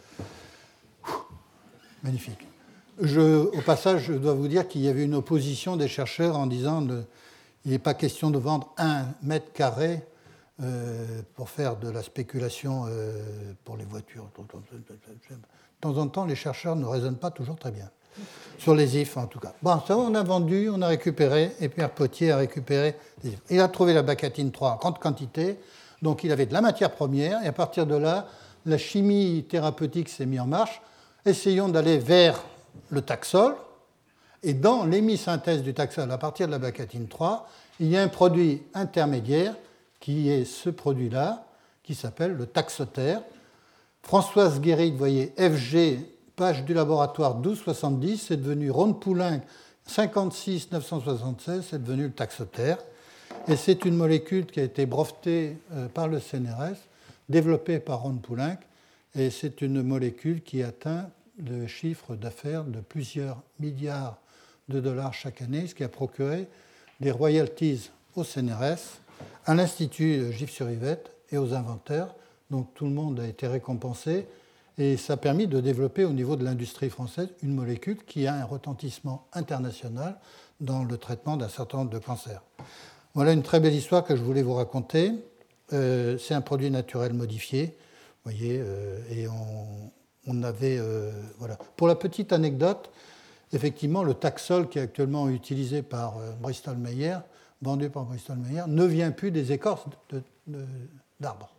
Magnifique. Je, au passage, je dois vous dire qu'il y avait une opposition des chercheurs en disant qu'il n'est pas question de vendre un mètre carré euh, pour faire de la spéculation euh, pour les voitures. De temps en temps, les chercheurs ne raisonnent pas toujours très bien. Sur les ifs, en tout cas. Bon, ça, on a vendu, on a récupéré, et Pierre Potier a récupéré des ifs. Il a trouvé la bacatine trois en grande quantité, donc il avait de la matière première, et à partir de là, la chimie thérapeutique s'est mise en marche. Essayons d'aller vers le Taxol, et dans l'hémisynthèse du Taxol, à partir de la bacatine trois, il y a un produit intermédiaire, qui est ce produit-là, qui s'appelle le Taxotere. Françoise Guérit, vous voyez, F G, page du laboratoire douze soixante-dix, c'est devenu Rhône-Poulenc cinquante-six neuf cent soixante-seize, c'est devenu le Taxotere. Et c'est une molécule qui a été brevetée par le C N R S, développée par Rhône-Poulenc, et c'est une molécule qui atteint le chiffre d'affaires de plusieurs milliards de dollars chaque année, ce qui a procuré des royalties au C N R S, à l'Institut Gif-sur-Yvette et aux inventeurs. Donc tout le monde a été récompensé et ça a permis de développer au niveau de l'industrie française une molécule qui a un retentissement international dans le traitement d'un certain nombre de cancers. Voilà une très belle histoire que je voulais vous raconter. Euh, c'est un produit naturel modifié, vous voyez, euh, et on, on avait... Euh, voilà. Pour la petite anecdote, effectivement, le Taxol qui est actuellement utilisé par euh, Bristol Myers, vendue par Bristol Myers, ne vient plus des écorces de, de, d'arbres.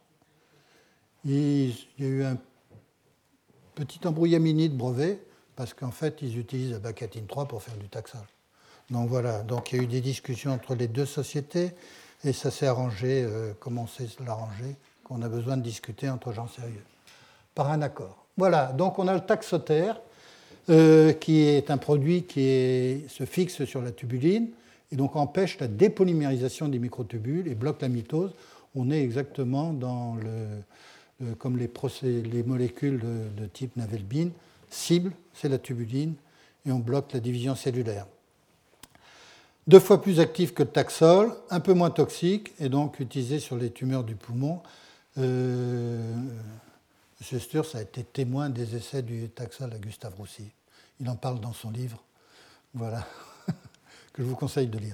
Il y a eu un petit embrouillamini de brevets, parce qu'en fait, ils utilisent la bacatine trois pour faire du taxage. Donc voilà, donc il y a eu des discussions entre les deux sociétés, et ça s'est arrangé, euh, comme on sait l'arranger, qu'on a besoin de discuter entre gens sérieux, par un accord. Voilà, donc on a le taxotère, euh, qui est un produit qui est, se fixe sur la tubuline, et donc empêche la dépolymérisation des microtubules et bloque la mitose. On est exactement dans le, le comme les, procé, les molécules de, de type Navelbine, cible, c'est la tubuline, et on bloque la division cellulaire. Deux fois plus actif que le Taxol, un peu moins toxique, et donc utilisé sur les tumeurs du poumon. Euh, M. Sturz a été témoin des essais du Taxol à Gustave Roussy. Il en parle dans son livre, voilà, que je vous conseille de lire.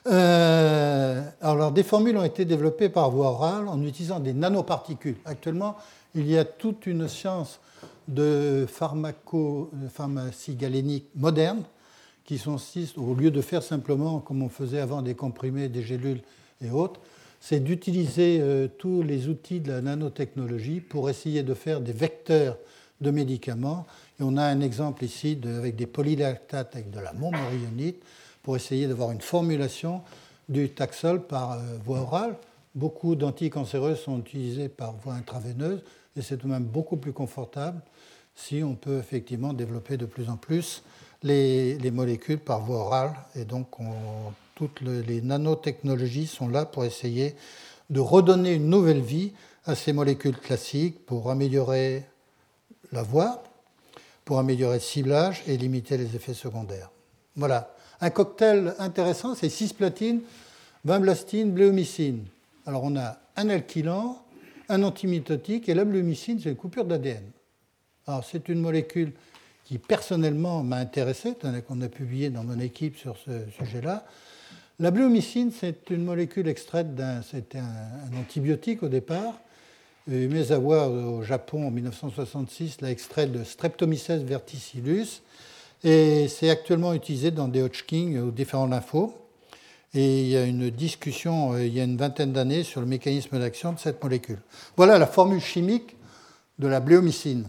Euh, alors, des formules ont été développées par voie orale en utilisant des nanoparticules. Actuellement, il y a toute une science de pharmaco, de pharmacie galénique moderne, qui consiste, au lieu de faire simplement, comme on faisait avant, des comprimés, des gélules et autres, c'est d'utiliser euh, tous les outils de la nanotechnologie pour essayer de faire des vecteurs de médicaments. Et on a un exemple ici de, avec des polylactates avec de la montmorillonite pour essayer d'avoir une formulation du Taxol par euh, voie orale. Beaucoup d'anticancéreuses sont utilisées par voie intraveineuse et c'est tout de même beaucoup plus confortable si on peut effectivement développer de plus en plus Les, les molécules par voie orale. Et donc, on, toutes le, les nanotechnologies sont là pour essayer de redonner une nouvelle vie à ces molécules classiques pour améliorer la voie, pour améliorer le ciblage et limiter les effets secondaires. Voilà. Un cocktail intéressant, c'est cisplatine, vinblastine, bléomycine. Alors, on a un alkylant, un antimitotique, et la bléomycine, c'est une coupure d'A D N. Alors, c'est une molécule qui personnellement m'a intéressé, qu'on a publié dans mon équipe sur ce sujet-là. La bléomycine, c'est une molécule extraite d'un, c'était un, un antibiotique au départ. Umezawa au Japon en dix-neuf cent soixante-six l'a extrait de Streptomyces verticillus et c'est actuellement utilisé dans des Hodgkin ou différents lymphos. Et il y a une discussion il y a une vingtaine d'années sur le mécanisme d'action de cette molécule. Voilà la formule chimique de la bléomycine.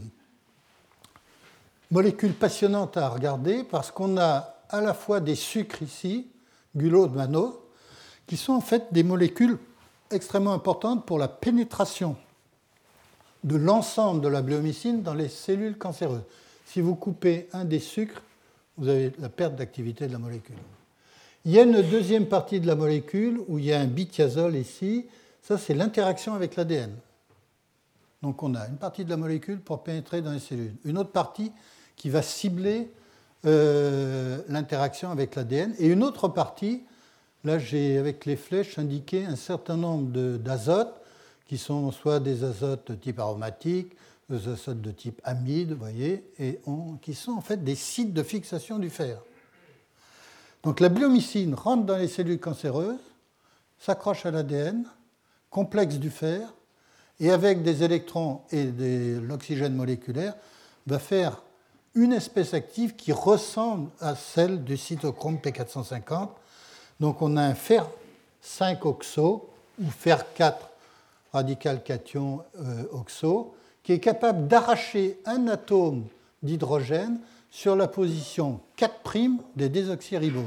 Molécule passionnante à regarder parce qu'on a à la fois des sucres ici, gulose, mannose, qui sont en fait des molécules extrêmement importantes pour la pénétration de l'ensemble de la bléomycine dans les cellules cancéreuses. Si vous coupez un des sucres, vous avez la perte d'activité de la molécule. Il y a une deuxième partie de la molécule où il y a un bithiazole ici. Ça, c'est l'interaction avec l'A D N. Donc on a une partie de la molécule pour pénétrer dans les cellules. Une autre partie qui va cibler euh, l'interaction avec l'A D N. Et une autre partie, là j'ai avec les flèches indiqué un certain nombre de, d'azotes, qui sont soit des azotes de type aromatique, des azotes de type amide, vous voyez, et on, qui sont en fait des sites de fixation du fer. Donc la bléomycine rentre dans les cellules cancéreuses, s'accroche à l'A D N, complexe du fer, et avec des électrons et de l'oxygène moléculaire, va faire une espèce active qui ressemble à celle du cytochrome P quatre cent cinquante. Donc on a un fer cinq oxo, ou fer quatre radical cation euh, oxo, qui est capable d'arracher un atome d'hydrogène sur la position quatre' des désoxyriboses,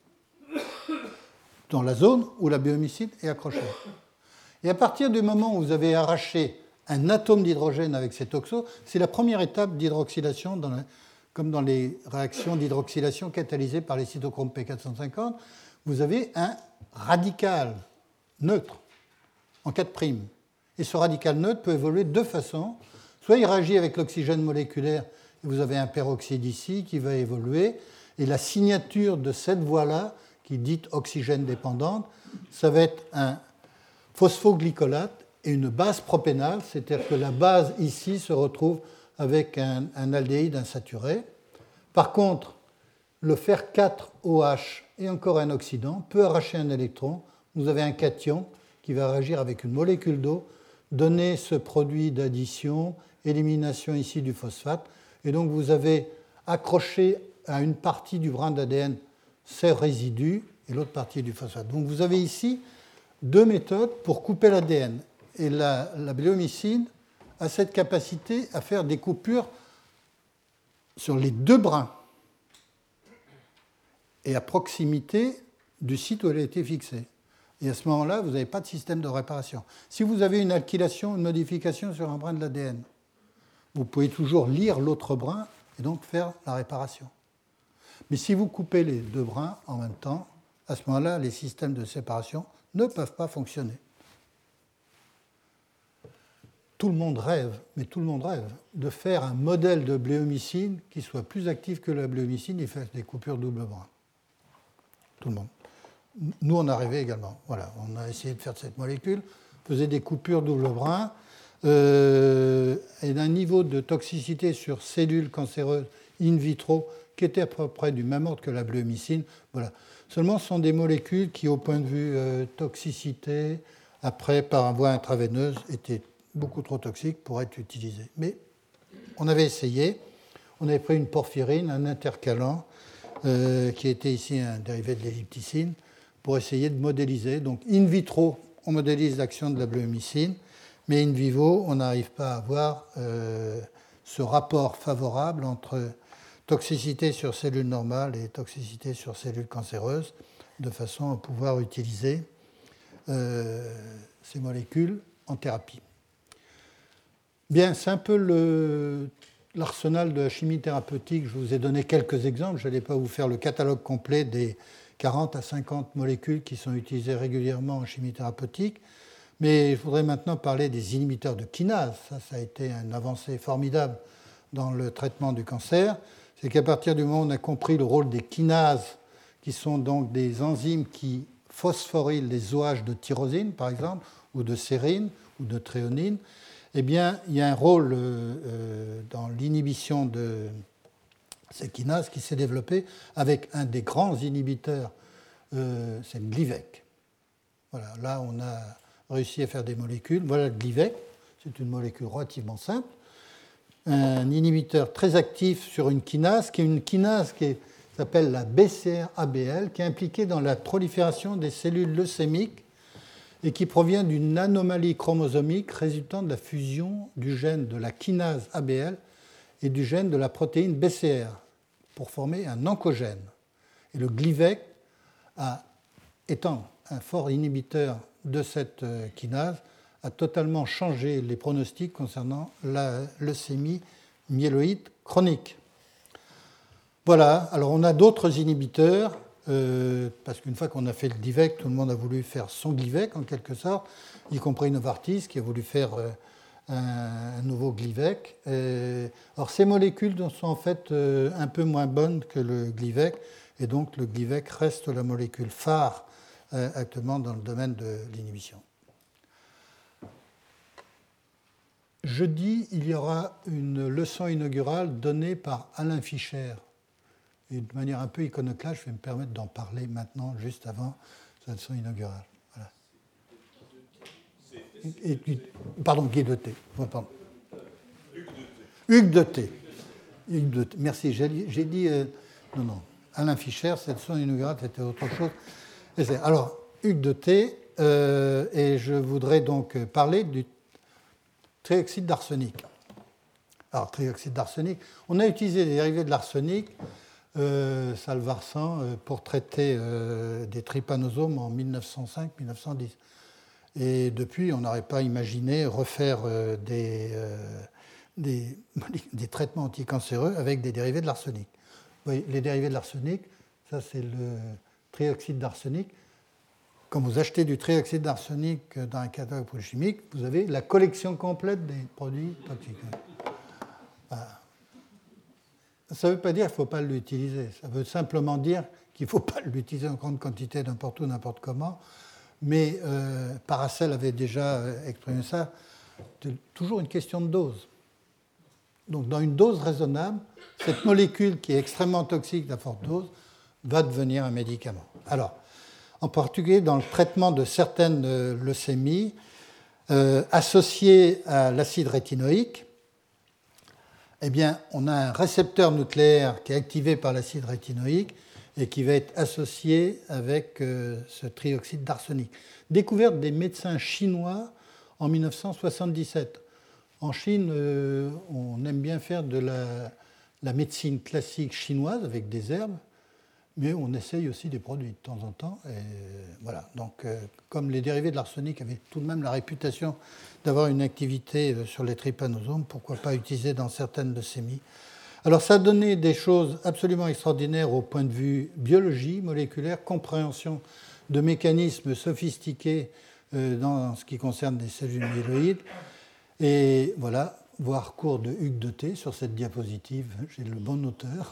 dans la zone où la bléomycine est accrochée. Et à partir du moment où vous avez arraché un atome d'hydrogène avec cet oxo, c'est la première étape d'hydroxylation, dans la, comme dans les réactions d'hydroxylation catalysées par les cytochromes P quatre cent cinquante. Vous avez un radical neutre en quatre'. Et ce radical neutre peut évoluer de deux façons. Soit il réagit avec l'oxygène moléculaire, et vous avez un peroxyde ici qui va évoluer, et la signature de cette voie-là, qui est dite oxygène dépendante, ça va être un phosphoglycolate et une base propénale, c'est-à-dire que la base ici se retrouve avec un, un aldéhyde insaturé. Par contre, le fer quatre O H et encore un oxydant peut arracher un électron. Vous avez un cation qui va réagir avec une molécule d'eau, donner ce produit d'addition, élimination ici du phosphate. Et donc vous avez accroché à une partie du brin d'A D N ces résidus, et l'autre partie du phosphate. Donc vous avez ici deux méthodes pour couper l'A D N. Et la, la bléomycine a cette capacité à faire des coupures sur les deux brins et à proximité du site où elle a été fixée. Et à ce moment-là, vous n'avez pas de système de réparation. Si vous avez une alkylation, une modification sur un brin de l'A D N, vous pouvez toujours lire l'autre brin et donc faire la réparation. Mais si vous coupez les deux brins en même temps, à ce moment-là, les systèmes de séparation ne peuvent pas fonctionner. Tout le monde rêve, mais tout le monde rêve, de faire un modèle de bléomycine qui soit plus actif que la bléomycine et fasse des coupures double brin. Tout le monde. Nous, on a rêvé également. Voilà, on a essayé de faire cette molécule, faisait des coupures double brin, euh, et d'un niveau de toxicité sur cellules cancéreuses in vitro qui était à peu près du même ordre que la bléomycine. Voilà. Seulement, ce sont des molécules qui, au point de vue euh, toxicité, après, par voie intraveineuse, étaient beaucoup trop toxiques pour être utilisées. Mais on avait essayé. On avait pris une porphyrine, un intercalant, euh, qui était ici un dérivé de l'ellipticine, pour essayer de modéliser. Donc, in vitro, on modélise l'action de la bléomycine, mais in vivo, on n'arrive pas à avoir euh, ce rapport favorable entre toxicité sur cellules normales et toxicité sur cellules cancéreuses, de façon à pouvoir utiliser euh, ces molécules en thérapie. Bien, c'est un peu le, l'arsenal de la chimie thérapeutique. Je vous ai donné quelques exemples. Je n'allais pas vous faire le catalogue complet des quarante à cinquante molécules qui sont utilisées régulièrement en chimie thérapeutique. Mais je voudrais maintenant parler des inhibiteurs de kinase. Ça, ça a été une avancée formidable dans le traitement du cancer. C'est qu'à partir du moment où on a compris le rôle des kinases, qui sont donc des enzymes qui phosphorylent les O H de tyrosine, par exemple, ou de sérine, ou de tréonine, eh bien, il y a un rôle euh, dans l'inhibition de ces kinases qui s'est développé avec un des grands inhibiteurs, euh, c'est le Glivec. Voilà, là, on a réussi à faire des molécules. Voilà le Glivec, c'est une molécule relativement simple. Un inhibiteur très actif sur une kinase, qui est une kinase qui est, s'appelle la B C R A B L, qui est impliquée dans la prolifération des cellules leucémiques et qui provient d'une anomalie chromosomique résultant de la fusion du gène de la kinase A B L et du gène de la protéine B C R pour former un oncogène. Et le Glivec, a, étant un fort inhibiteur de cette kinase, a totalement changé les pronostics concernant la leucémie myéloïde chronique. Voilà, alors on a d'autres inhibiteurs, euh, parce qu'une fois qu'on a fait le Glivec, tout le monde a voulu faire son Glivec en quelque sorte, y compris Novartis qui a voulu faire euh, un, un nouveau Glivec. Et, alors ces molécules sont en fait euh, un peu moins bonnes que le Glivec, et donc le Glivec reste la molécule phare euh, actuellement dans le domaine de l'inhibition. Jeudi, il y aura une leçon inaugurale donnée par Alain Fischer. Et de manière un peu iconoclaste, je vais me permettre d'en parler maintenant, juste avant cette leçon inaugurale. Voilà. Et, et, pardon, Guy de T. Pardon. Hugues de T. Hugues de T. Merci, j'ai, j'ai dit... Euh, non, non. Alain Fischer, cette leçon inaugurale, c'était autre chose. Alors, Hugues de T, euh, et je voudrais donc parler du trioxyde d'arsenic. Alors, trioxyde d'arsenic, on a utilisé les dérivés de l'arsenic, euh, Salvarsan, euh, pour traiter euh, des trypanosomes en mille neuf cent cinq mille neuf cent dix. Et depuis, on n'aurait pas imaginé refaire euh, des, euh, des, des traitements anticancéreux avec des dérivés de l'arsenic. Vous voyez, les dérivés de l'arsenic, ça c'est le trioxyde d'arsenic. Quand vous achetez du trioxyde d'arsenic dans un catalogue chimique, vous avez la collection complète des produits toxiques. Voilà. Ça ne veut pas dire qu'il ne faut pas l'utiliser. Ça veut simplement dire qu'il ne faut pas l'utiliser en grande quantité n'importe où, n'importe comment. Mais euh, Paracel avait déjà exprimé ça. C'est toujours une question de dose. Donc, dans une dose raisonnable, cette molécule qui est extrêmement toxique à forte dose va devenir un médicament. Alors, en particulier dans le traitement de certaines leucémies euh, associées à l'acide rétinoïque, eh bien, on a un récepteur nucléaire qui est activé par l'acide rétinoïque et qui va être associé avec euh, ce trioxyde d'arsenic. Découverte des médecins chinois en mille neuf cent soixante-dix-sept. En Chine, euh, on aime bien faire de la, la médecine classique chinoise avec des herbes, mais on essaye aussi des produits de temps en temps. Et voilà. Donc, euh, comme les dérivés de l'arsenic avaient tout de même la réputation d'avoir une activité euh, sur les trypanosomes, pourquoi pas utiliser dans certaines leucémies. Alors, ça a donné des choses absolument extraordinaires au point de vue biologie moléculaire, compréhension de mécanismes sophistiqués euh, dans ce qui concerne les cellules myéloïdes. Et voilà, voir cours de Hugues de T sur cette diapositive, j'ai le bon auteur.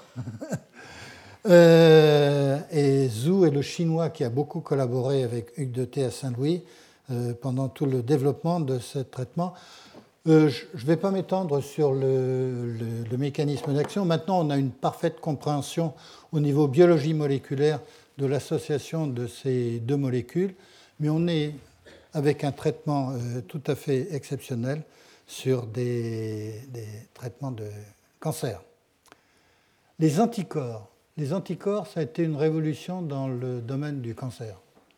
euh, et Zhu est le chinois qui a beaucoup collaboré avec Hugues de T à Saint-Louis euh, pendant tout le développement de ce traitement. Euh, je ne vais pas m'étendre sur le, le, le mécanisme d'action. Maintenant, on a une parfaite compréhension au niveau biologie moléculaire de l'association de ces deux molécules, mais on est avec un traitement euh, tout à fait exceptionnel sur des, des traitements de cancer. Les anticorps. Les anticorps, ça a été une révolution dans le domaine du cancer.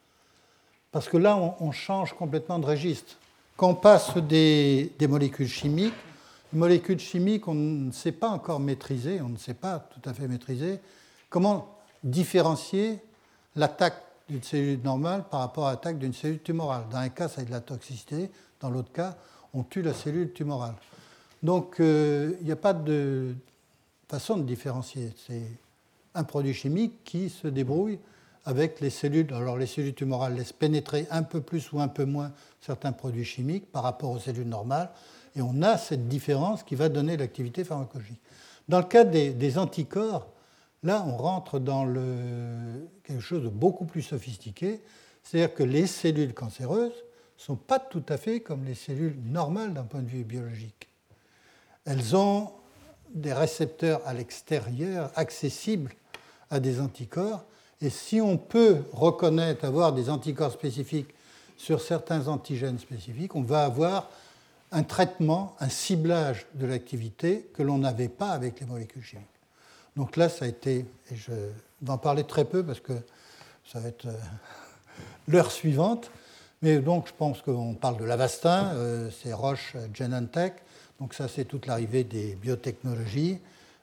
Parce que là, on, on change complètement de registre. Quand on passe des, des molécules chimiques, les molécules chimiques, on ne sait pas encore maîtriser, on ne sait pas tout à fait maîtriser comment différencier l'attaque d'une cellule normale par rapport à l'attaque d'une cellule tumorale. Dans un cas, ça a de la toxicité, dans l'autre cas, on tue la cellule tumorale. Donc, euh, il n'y a pas de façon de différencier. C'est un produit chimique qui se débrouille avec les cellules. Alors, les cellules tumorales laissent pénétrer un peu plus ou un peu moins certains produits chimiques par rapport aux cellules normales, et on a cette différence qui va donner l'activité pharmacologique. Dans le cas des, des anticorps, là, on rentre dans le, quelque chose de beaucoup plus sophistiqué, c'est-à-dire que les cellules cancéreuses ne sont pas tout à fait comme les cellules normales d'un point de vue biologique. Elles ont des récepteurs à l'extérieur accessibles à des anticorps, et si on peut reconnaître, avoir des anticorps spécifiques sur certains antigènes spécifiques, on va avoir un traitement, un ciblage de l'activité que l'on n'avait pas avec les molécules chimiques. Donc là, ça a été, et je vais en parler très peu parce que ça va être l'heure suivante, mais donc je pense qu'on parle de l'Avastin, euh, c'est Roche Genentech, donc ça c'est toute l'arrivée des biotechnologies,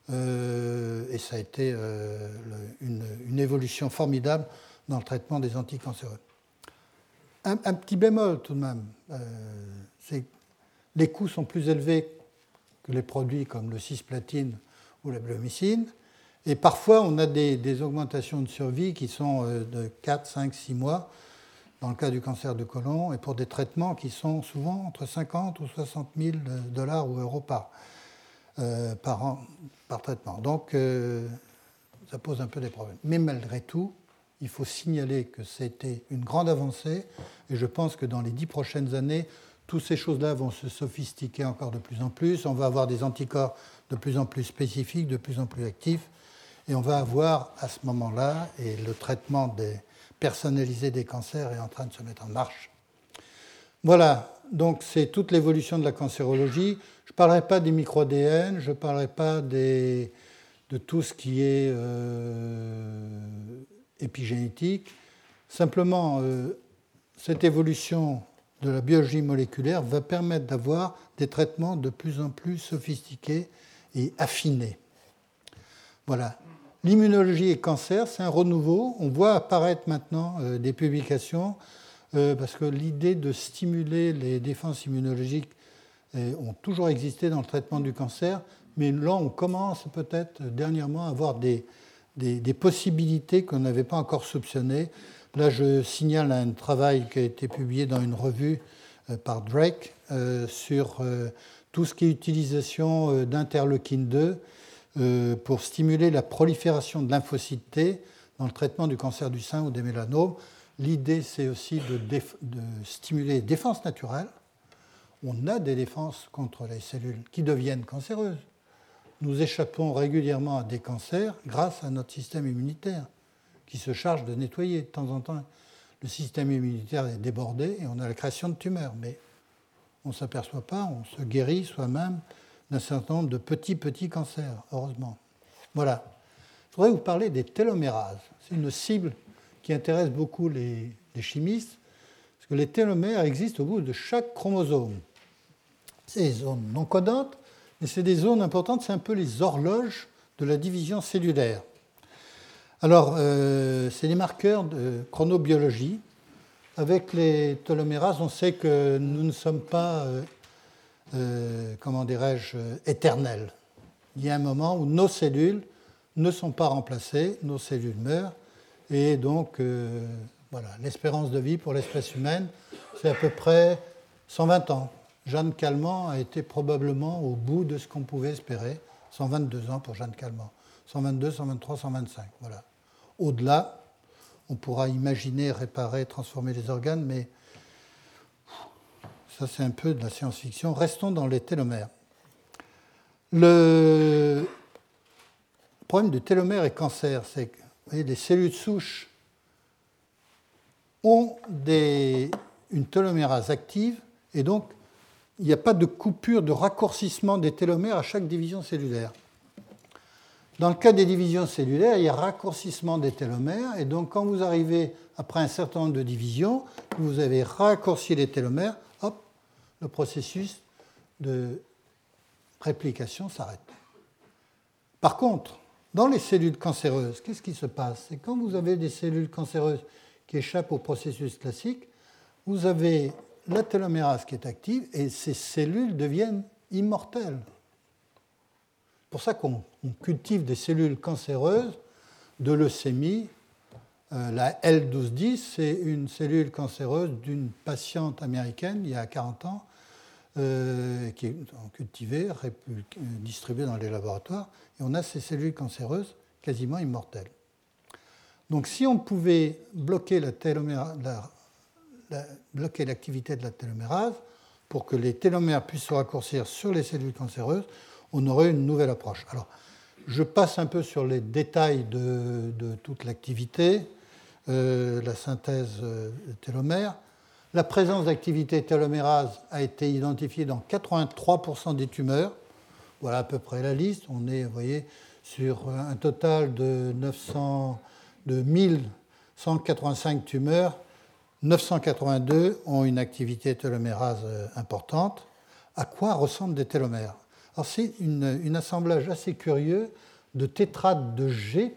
euh, et ça a été euh, le, une, une évolution formidable dans le traitement des anticancéreux. Un, un petit bémol tout de même, euh, c'est que les coûts sont plus élevés que les produits comme le cisplatine ou la bleomycine, et parfois on a des, des augmentations de survie qui sont de quatre, cinq, six mois, dans le cas du cancer du côlon, et pour des traitements qui sont souvent entre cinquante ou soixante mille dollars ou euros par, euh, par an, par traitement. Donc euh, ça pose un peu des problèmes. Mais malgré tout, il faut signaler que c'était une grande avancée, et je pense que dans les dix prochaines années, toutes ces choses-là vont se sophistiquer encore de plus en plus. On va avoir des anticorps de plus en plus spécifiques, de plus en plus actifs, et on va avoir à ce moment-là, et le traitement des personnalisé des cancers est en train de se mettre en marche. Voilà, donc c'est toute l'évolution de la cancérologie. Je ne parlerai pas des micro-A D N, je ne parlerai pas des, de tout ce qui est euh, épigénétique. Simplement, euh, cette évolution de la biologie moléculaire va permettre d'avoir des traitements de plus en plus sophistiqués et affinés. Voilà. L'immunologie et cancer, c'est un renouveau. On voit apparaître maintenant euh, des publications euh, parce que l'idée de stimuler les défenses immunologiques euh, ont toujours existé dans le traitement du cancer, mais là, on commence peut-être dernièrement à avoir des, des, des possibilités qu'on n'avait pas encore soupçonnées. Là, je signale un travail qui a été publié dans une revue euh, par Drake euh, sur euh, tout ce qui est utilisation euh, d'interleukine deux euh, pour stimuler la prolifération de lymphocytes T dans le traitement du cancer du sein ou des mélanomes. L'idée, c'est aussi de, déf- de stimuler les défenses naturelles. On a des défenses contre les cellules qui deviennent cancéreuses. Nous échappons régulièrement à des cancers grâce à notre système immunitaire qui se charge de nettoyer. De temps en temps, le système immunitaire est débordé et on a la création de tumeurs. Mais on ne s'aperçoit pas, on se guérit soi-même d'un certain nombre de petits, petits cancers, heureusement. Voilà. je voudrais vous parler des télomérases. C'est une cible qui intéresse beaucoup les, les chimistes, parce que les télomères existent au bout de chaque chromosome. C'est des zones non codantes, mais c'est des zones importantes, c'est un peu les horloges de la division cellulaire. Alors, euh, c'est des marqueurs de chronobiologie. Avec les télomérases, on sait que nous ne sommes pas, euh, euh, comment dirais-je, éternels. Il y a un moment où nos cellules ne sont pas remplacées, nos cellules meurent, et donc, euh, voilà, l'espérance de vie pour l'espèce humaine, c'est à peu près cent vingt ans. Jeanne Calment a été probablement au bout de ce qu'on pouvait espérer, cent vingt-deux ans pour Jeanne Calment. cent vingt-deux, cent vingt-trois, cent vingt-cinq, voilà. Au-delà, on pourra imaginer, réparer, transformer les organes, mais ça c'est un peu de la science-fiction. Restons dans les télomères. Le problème du télomère et cancer, c'est que vous voyez, les cellules souches ont des, une télomérase active, et donc il n'y a pas de coupure, de raccourcissement des télomères à chaque division cellulaire. Dans le cas des divisions cellulaires, il y a raccourcissement des télomères, et donc quand vous arrivez après un certain nombre de divisions, vous avez raccourci les télomères, hop, le processus de réplication s'arrête. Par contre, dans les cellules cancéreuses, qu'est-ce qui se passe? C'est quand vous avez des cellules cancéreuses qui échappent au processus classique, vous avez la télomérase qui est active, et ces cellules deviennent immortelles. C'est pour ça qu'on cultive des cellules cancéreuses de leucémie. Euh, la L douze dix, c'est une cellule cancéreuse d'une patiente américaine il y a quarante ans, euh, qui est cultivée, distribuée dans les laboratoires, et on a ces cellules cancéreuses quasiment immortelles. Donc si on pouvait bloquer, la télomère, la, la, bloquer l'activité de la télomérase pour que les télomères puissent se raccourcir sur les cellules cancéreuses, on aurait une nouvelle approche. Alors, je passe un peu sur les détails de, de toute l'activité, euh, la synthèse euh, télomère. La présence d'activité télomérase a été identifiée dans quatre-vingt-trois pour cent des tumeurs. Voilà à peu près la liste. On est, vous voyez, sur un total de, neuf cents, de mille cent quatre-vingt-cinq tumeurs. neuf cent quatre-vingt-deux ont une activité télomérase importante. À quoi ressemblent des télomères? Alors, c'est un assemblage assez curieux de tétrades de G.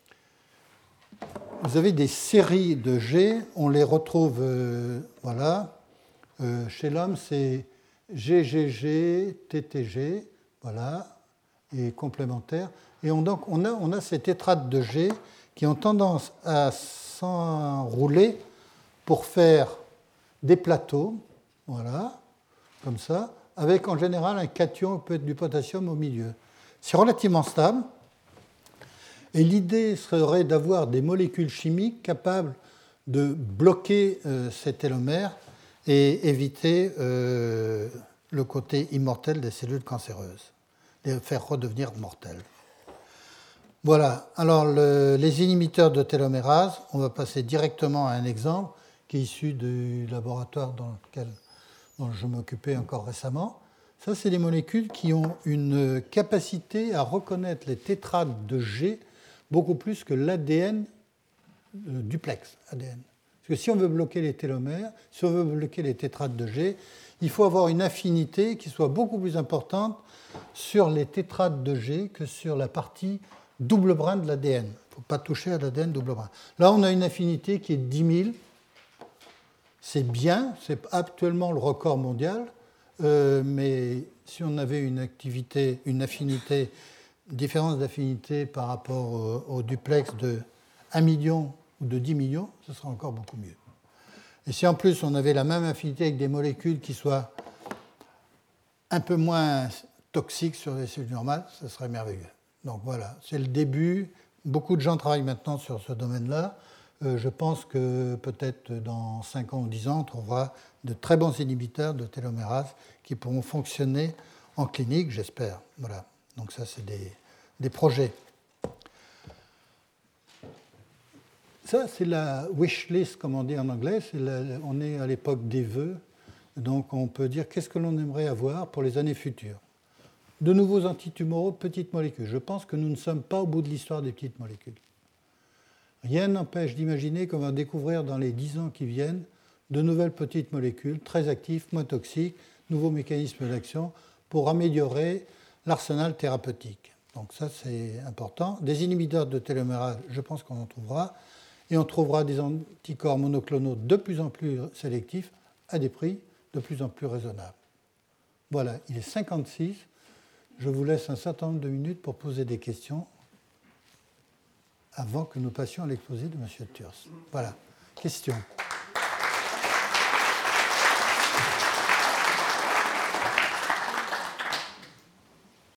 Vous avez des séries de G, on les retrouve, euh, voilà, euh, chez l'homme, c'est G G G, T T G, voilà, et complémentaires. Et on, donc, on, a, on a ces tétrades de G qui ont tendance à s'enrouler pour faire des plateaux, voilà, comme ça, avec en général un cation, peut être du potassium au milieu. C'est relativement stable, et l'idée serait d'avoir des molécules chimiques capables de bloquer euh, ces télomères et éviter euh, le côté immortel des cellules cancéreuses, les faire redevenir mortelles. Voilà, alors le, les inhibiteurs de télomérase, on va passer directement à un exemple qui est issu du laboratoire dans lequel dont je m'occupais encore récemment. Ça, c'est des molécules qui ont une capacité à reconnaître les tétrades de G beaucoup plus que l'A D N euh, duplex A D N. Parce que si on veut bloquer les télomères, si on veut bloquer les tétrades de G, il faut avoir une affinité qui soit beaucoup plus importante sur les tétrades de G que sur la partie double brin de l'A D N. Il ne faut pas toucher à l'A D N double brin. Là, on a une affinité qui est dix mille. C'est bien, c'est actuellement le record mondial, euh, mais si on avait une activité, une affinité, une différence d'affinité par rapport au, au duplex de un million ou de dix millions, ce serait encore beaucoup mieux. Et si en plus on avait la même affinité avec des molécules qui soient un peu moins toxiques sur les cellules normales, ce serait merveilleux. Donc voilà, c'est le début. Beaucoup de gens travaillent maintenant sur ce domaine-là. Euh, je pense que peut-être dans cinq ans ou dix ans, on trouvera de très bons inhibiteurs de télomérase qui pourront fonctionner en clinique, j'espère. Voilà. Donc ça, c'est des, des projets. Ça, c'est la wish list, comme on dit en anglais. C'est la, on est à l'époque des vœux. Donc on peut dire qu'est-ce que l'on aimerait avoir pour les années futures. de nouveaux antitumoraux de petites molécules. Je pense que nous ne sommes pas au bout de l'histoire des petites molécules. Rien n'empêche d'imaginer qu'on va découvrir dans les dix ans qui viennent de nouvelles petites molécules très actives, moins toxiques, nouveaux mécanismes d'action pour améliorer l'arsenal thérapeutique. Donc ça, c'est important. Des inhibiteurs de télomérase, je pense qu'on en trouvera. Et on trouvera des anticorps monoclonaux de plus en plus sélectifs à des prix de plus en plus raisonnables. Voilà, il est cinquante-six. Je vous laisse un certain nombre de minutes pour poser des questions avant que nous passions à l'exposé de M. Thurs. Voilà, questions.